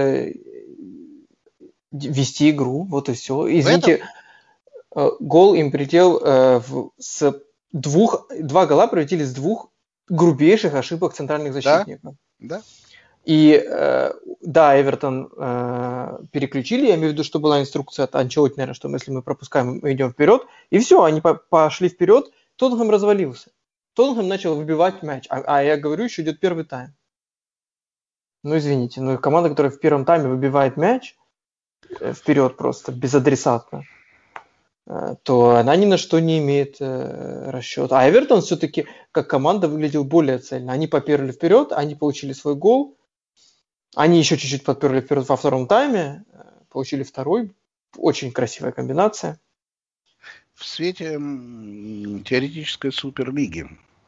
вести игру. Вот и все. Извините, гол им прилетел два гола прилетели с двух грубейших ошибок центральных защитников. Да. И Эвертон переключили, я имею в виду, что была инструкция от Анчелотти, наверное, что если мы пропускаем, мы идем вперед. И все, они пошли вперед, Тоттенхэм развалился. Тоттенхэм начал выбивать мяч, а я говорю, еще идет первый тайм. Извините, команда, которая в первом тайме выбивает мяч вперед просто, безадресатно, то она ни на что не имеет расчета. А Эвертон все-таки, как команда, выглядел более цельно. Они поперли вперед, они получили свой гол, они еще чуть-чуть подперли вперед во втором тайме, получили второй. Очень красивая комбинация. В свете теоретической суперлиги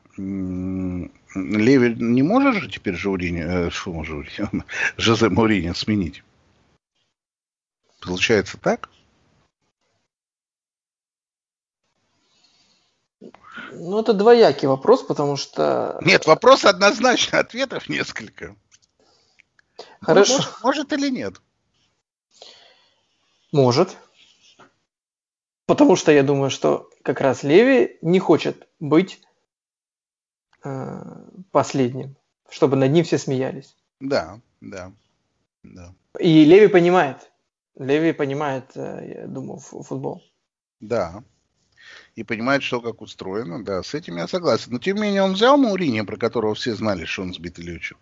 Леви не может же теперь Жозе Моуриньо сменить? Получается так? Это двоякий вопрос, потому что... Нет, вопрос однозначно, ответов несколько. Хорошо. Может или нет? Может. Потому что я думаю, что как раз Леви не хочет быть последним, чтобы над ним все смеялись. Да. И Леви понимает, я думаю, футбол. Да. И понимает, что как устроено. Да, с этим я согласен. Но тем не менее он взял Мауриньо, про которого все знали, что он сбитый летчик.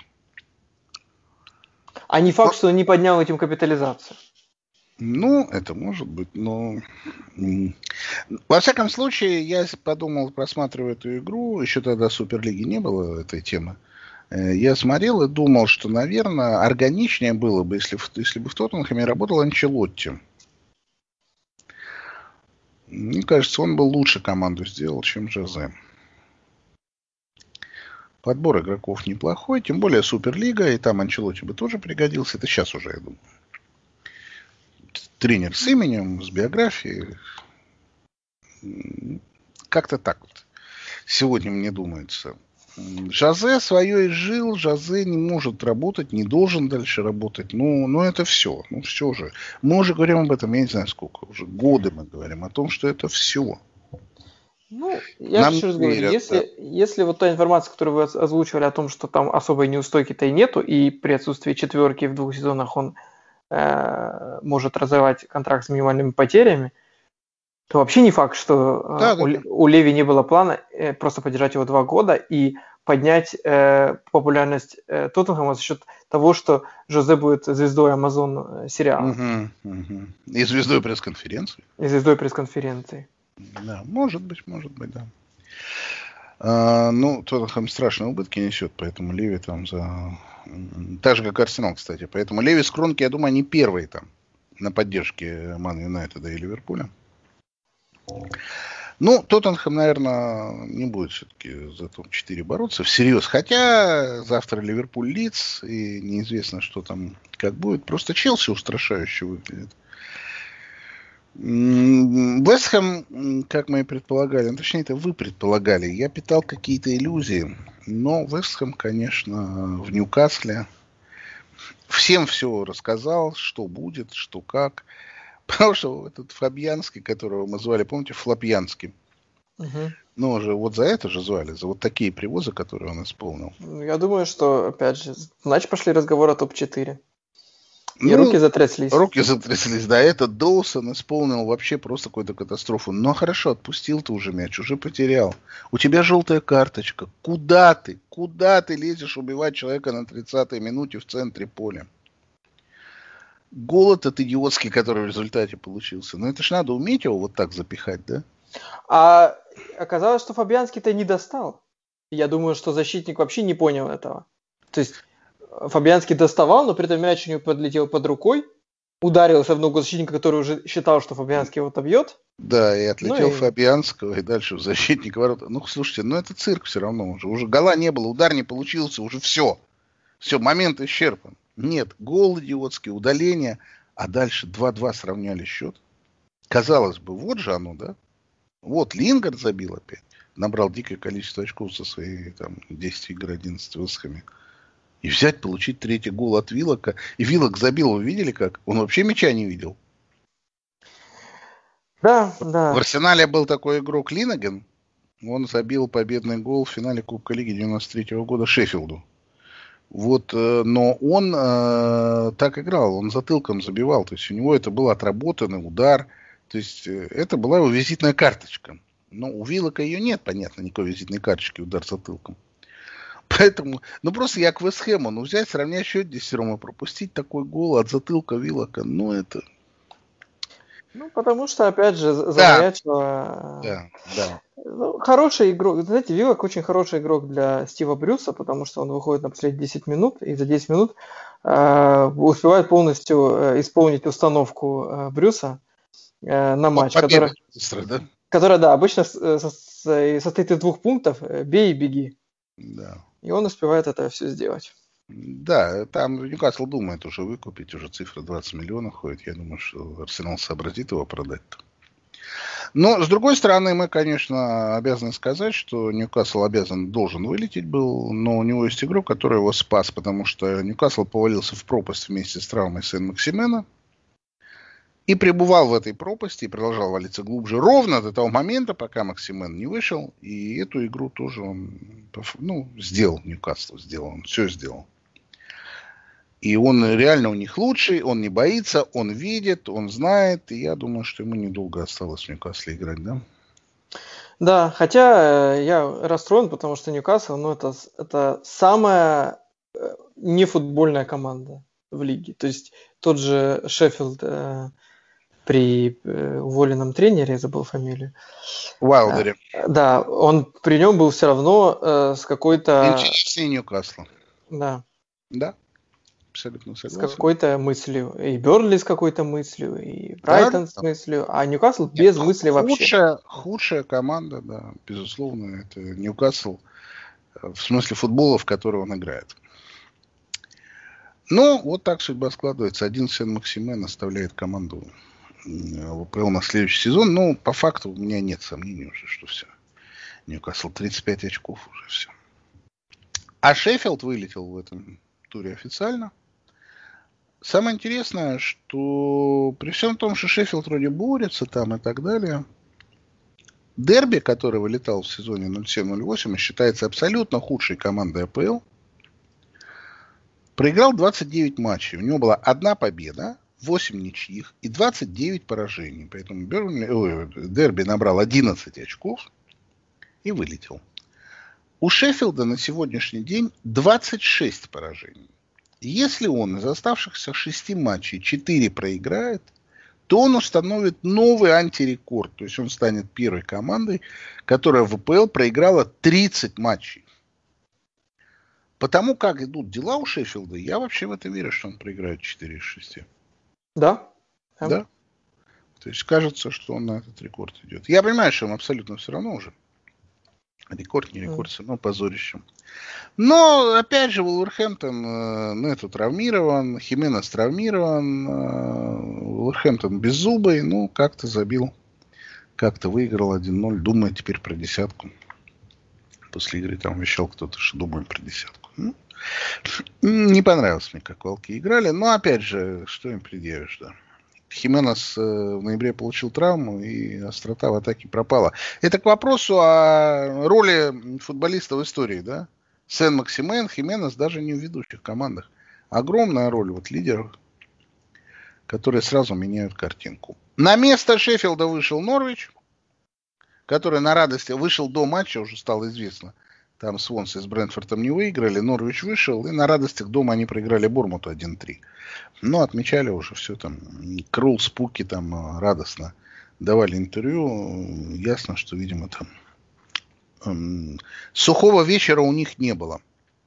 А не факт, что он не поднял этим капитализацию. Это может быть, но... Во всяком случае, я подумал, просматривая эту игру, еще тогда Суперлиги не было этой темы, я смотрел и думал, что, наверное, органичнее было бы, если бы в Тоттенхэме работал Анчелотти. Мне кажется, он бы лучше команду сделал, чем Жозе. Подбор игроков неплохой, тем более Суперлига, и там Анчелотти бы тоже пригодился. Это сейчас уже, я думаю. Тренер с именем, с биографией. Как-то так вот. Сегодня мне думается. Жозе свое изжил, Жозе не может работать, не должен дальше работать. Это все. Все же. Мы уже говорим об этом, я не знаю сколько, уже годы мы говорим о том, что это все. Я еще раз говорю, если вот та информация, которую вы озвучивали о том, что там особой неустойки-то и нету, и при отсутствии четверки в 2 сезонах он может разорвать контракт с минимальными потерями, то вообще не факт, что у Леви не было плана просто поддержать его 2 года и поднять популярность Тоттенхэма за счет того, что Жозе будет звездой Amazon сериала. И звездой пресс-конференции. Да, может быть, да. Тоттенхэм страшные убытки несет, поэтому Леви там так же, как Арсенал, кстати. Поэтому Леви с Кронки, я думаю, они первые там на поддержке Ман Юнайтеда и Ливерпуля. Тоттенхэм, наверное, не будет все-таки за топ-4 бороться всерьез. Хотя завтра Ливерпуль Лидс, и неизвестно, что там как будет. Просто Челси устрашающе выглядит. Вест Хэм, как мы и предполагали, точнее, это вы предполагали, я питал какие-то иллюзии, но Вест Хэм, конечно, в Ньюкасле всем все рассказал, что будет, что как. Потому что этот Фабьянский, которого мы звали, помните, Флопьянским, уже вот за это же звали, за вот такие привозы, которые он исполнил. Я думаю, что, опять же, значит, пошли разговоры о топ-4. И руки затряслись. Руки затряслись, да. Этот Доусон исполнил вообще просто какую-то катастрофу. Но хорошо, отпустил ты уже мяч, уже потерял. У тебя желтая карточка. Куда ты? Куда ты лезешь убивать человека на 30-й минуте в центре поля? Гол этот идиотский, который в результате получился. Но это ж надо уметь его вот так запихать, да? А оказалось, что Фабианский-то не достал. Я думаю, что защитник вообще не понял этого. То есть Фабианский доставал, но при этом мяч у него подлетел под рукой, ударился в ногу защитника, который уже считал, что Фабианский его отобьет. Да, и отлетел Фабианского, и дальше в защитник ворот. Ну, слушайте, это цирк все равно уже. Уже гола не было, удар не получился, уже все. Все, момент исчерпан. Нет, гол идиотский, удаление, а дальше 2-2 сравняли счет. Казалось бы, вот же оно, да? Вот Лингард забил опять. Набрал дикое количество очков со своей там 10 игр, 11 высками. И взять, получить третий гол от Виллока. И Виллок забил, вы видели как? Он вообще мяча не видел. Да. В Арсенале был такой игрок Линнеген. Он забил победный гол в финале Кубка Лиги 93-го года Шеффилду. Вот, но он так играл, он затылком забивал. То есть у него это был отработанный удар. То есть это была его визитная карточка. Но у Виллока ее нет, понятно, никакой визитной карточки, удар затылком. Поэтому, просто я к Вестхэму, взять, сравнять счет 10-м и пропустить такой гол от затылка Виллока, это... потому что, опять же, замаячило... Да. Хороший игрок. Знаете, Виллок очень хороший игрок для Стива Брюса, потому что он выходит на последние 10 минут, и за 10 минут успевает полностью исполнить установку Брюса на матч, которая, обычно состоит из 2 пунктов: бей и беги. Да. И он успевает это все сделать. Да, там Ньюкасл думает уже выкупить, уже цифра 20 миллионов ходит. Я думаю, что Арсенал сообразит его продать-то. Но, с другой стороны, мы, конечно, обязаны сказать, что Ньюкасл должен вылететь был, но у него есть игрок, который его спас, потому что Ньюкасл повалился в пропасть вместе с травмой Сен-Максимена и пребывал в этой пропасти и продолжал валиться глубже ровно до того момента, пока Максимен не вышел, и эту игру тоже он, сделал Ньюкасл, он все сделал. И он реально у них лучший, он не боится, он видит, он знает. И я думаю, что ему недолго осталось в Ньюкасле играть, да? Да, хотя я расстроен, потому что Ньюкасл, это самая нефутбольная команда в лиге. То есть тот же Шеффилд при уволенном тренере, я забыл фамилию. Уайлдере. Да, при нем был все равно с какой-то... Интереснее Ньюкасла. Да. Да. Абсолютно согласен. С какой-то мыслью. И Бернли с какой-то мыслью, и Брайтон с мыслью, а Ньюкасл без мысли вообще. Худшая команда, да, безусловно, это Ньюкасл в смысле футбола, в который он играет. Вот так судьба складывается. Один Сен-Максимен оставляет команду в АПЛ на следующий сезон. По факту у меня нет сомнений уже, что все. Ньюкасл 35 очков уже все. А Шеффилд вылетел в этом туре официально. Самое интересное, что при всем том, что Шеффилд вроде борется там и так далее, Дерби, который вылетал в сезоне 07-08 и считается абсолютно худшей командой АПЛ, проиграл 29 матчей. У него была 1 победа, 8 ничьих и 29 поражений. Поэтому Дерби набрал 11 очков и вылетел. У Шеффилда на сегодняшний день 26 поражений. Если он из оставшихся 6 матчей 4 проиграет, то он установит новый антирекорд. То есть он станет первой командой, которая в АПЛ проиграла 30 матчей. Потому как идут дела у Шеффилда, я вообще в это верю, что он проиграет 4 из 6. Да? Да. То есть кажется, что он на этот рекорд идет. Я понимаю, что он абсолютно все равно уже. Рекорд, не рекорд, все равно позорищем. Но, опять же, Вулверхэмптон травмирован, Хименес травмирован, Вулверхэмптон беззубый, как-то забил, как-то выиграл 1-0, думает теперь про десятку. После игры там вещал кто-то, что думаем про десятку. Не понравилось мне, как волки играли, но, опять же, что им предъявишь, да. Хименес в ноябре получил травму, и острота в атаке пропала. Это к вопросу о роли футболиста в истории, да? Сен-Максимен, Хименес даже не в ведущих командах. Огромная роль лидеров. которые сразу меняют картинку. На место Шеффилда вышел Норвич, который на радости вышел до матча, уже стало известно. Там Свонси с Брентфордом не выиграли, Норвич вышел, и на радостях дома они проиграли Бормуту 1-3. Но отмечали уже все там. Крул, Спуки там радостно давали интервью. Ясно, что, видимо, там сухого вечера у них не было.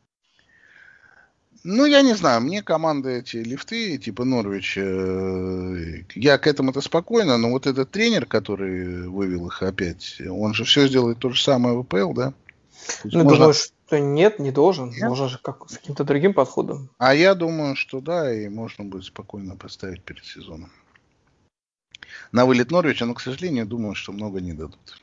Ну, я не знаю, мне команды эти лифты, типа Норвич, я к этому-то спокойно, но вот этот тренер, который вывел их опять, он же все сделает то же самое в АПЛ, да? Ну, можно... думаю, что нет, не должен. Нет? Можно же как, с каким-то другим подходом. А я думаю, что да, и можно будет спокойно поставить перед сезоном. На вылет Норвича, но, к сожалению, думаю, что много не дадут.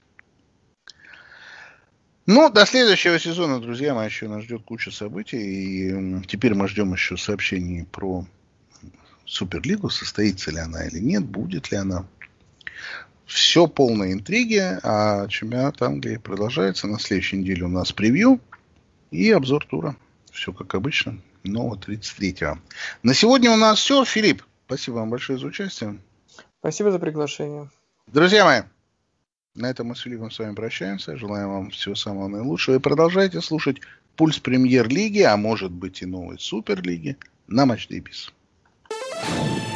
Ну, до следующего сезона, друзья мои, еще нас ждет куча событий. И теперь мы ждем еще сообщений про Суперлигу. Состоится ли она или нет, будет ли она. Все полной интриги, а чемпионат Англии продолжается. На следующей неделе у нас превью и обзор тура. Все как обычно, но 33-го. На сегодня у нас все. Филипп, спасибо вам большое за участие. Спасибо за приглашение. Друзья мои, на этом мы с Филиппом с вами прощаемся. Желаем вам всего самого наилучшего. И продолжайте слушать Пульс Премьер-лиги, а может быть и новой Суперлиги на Матч Day Biz.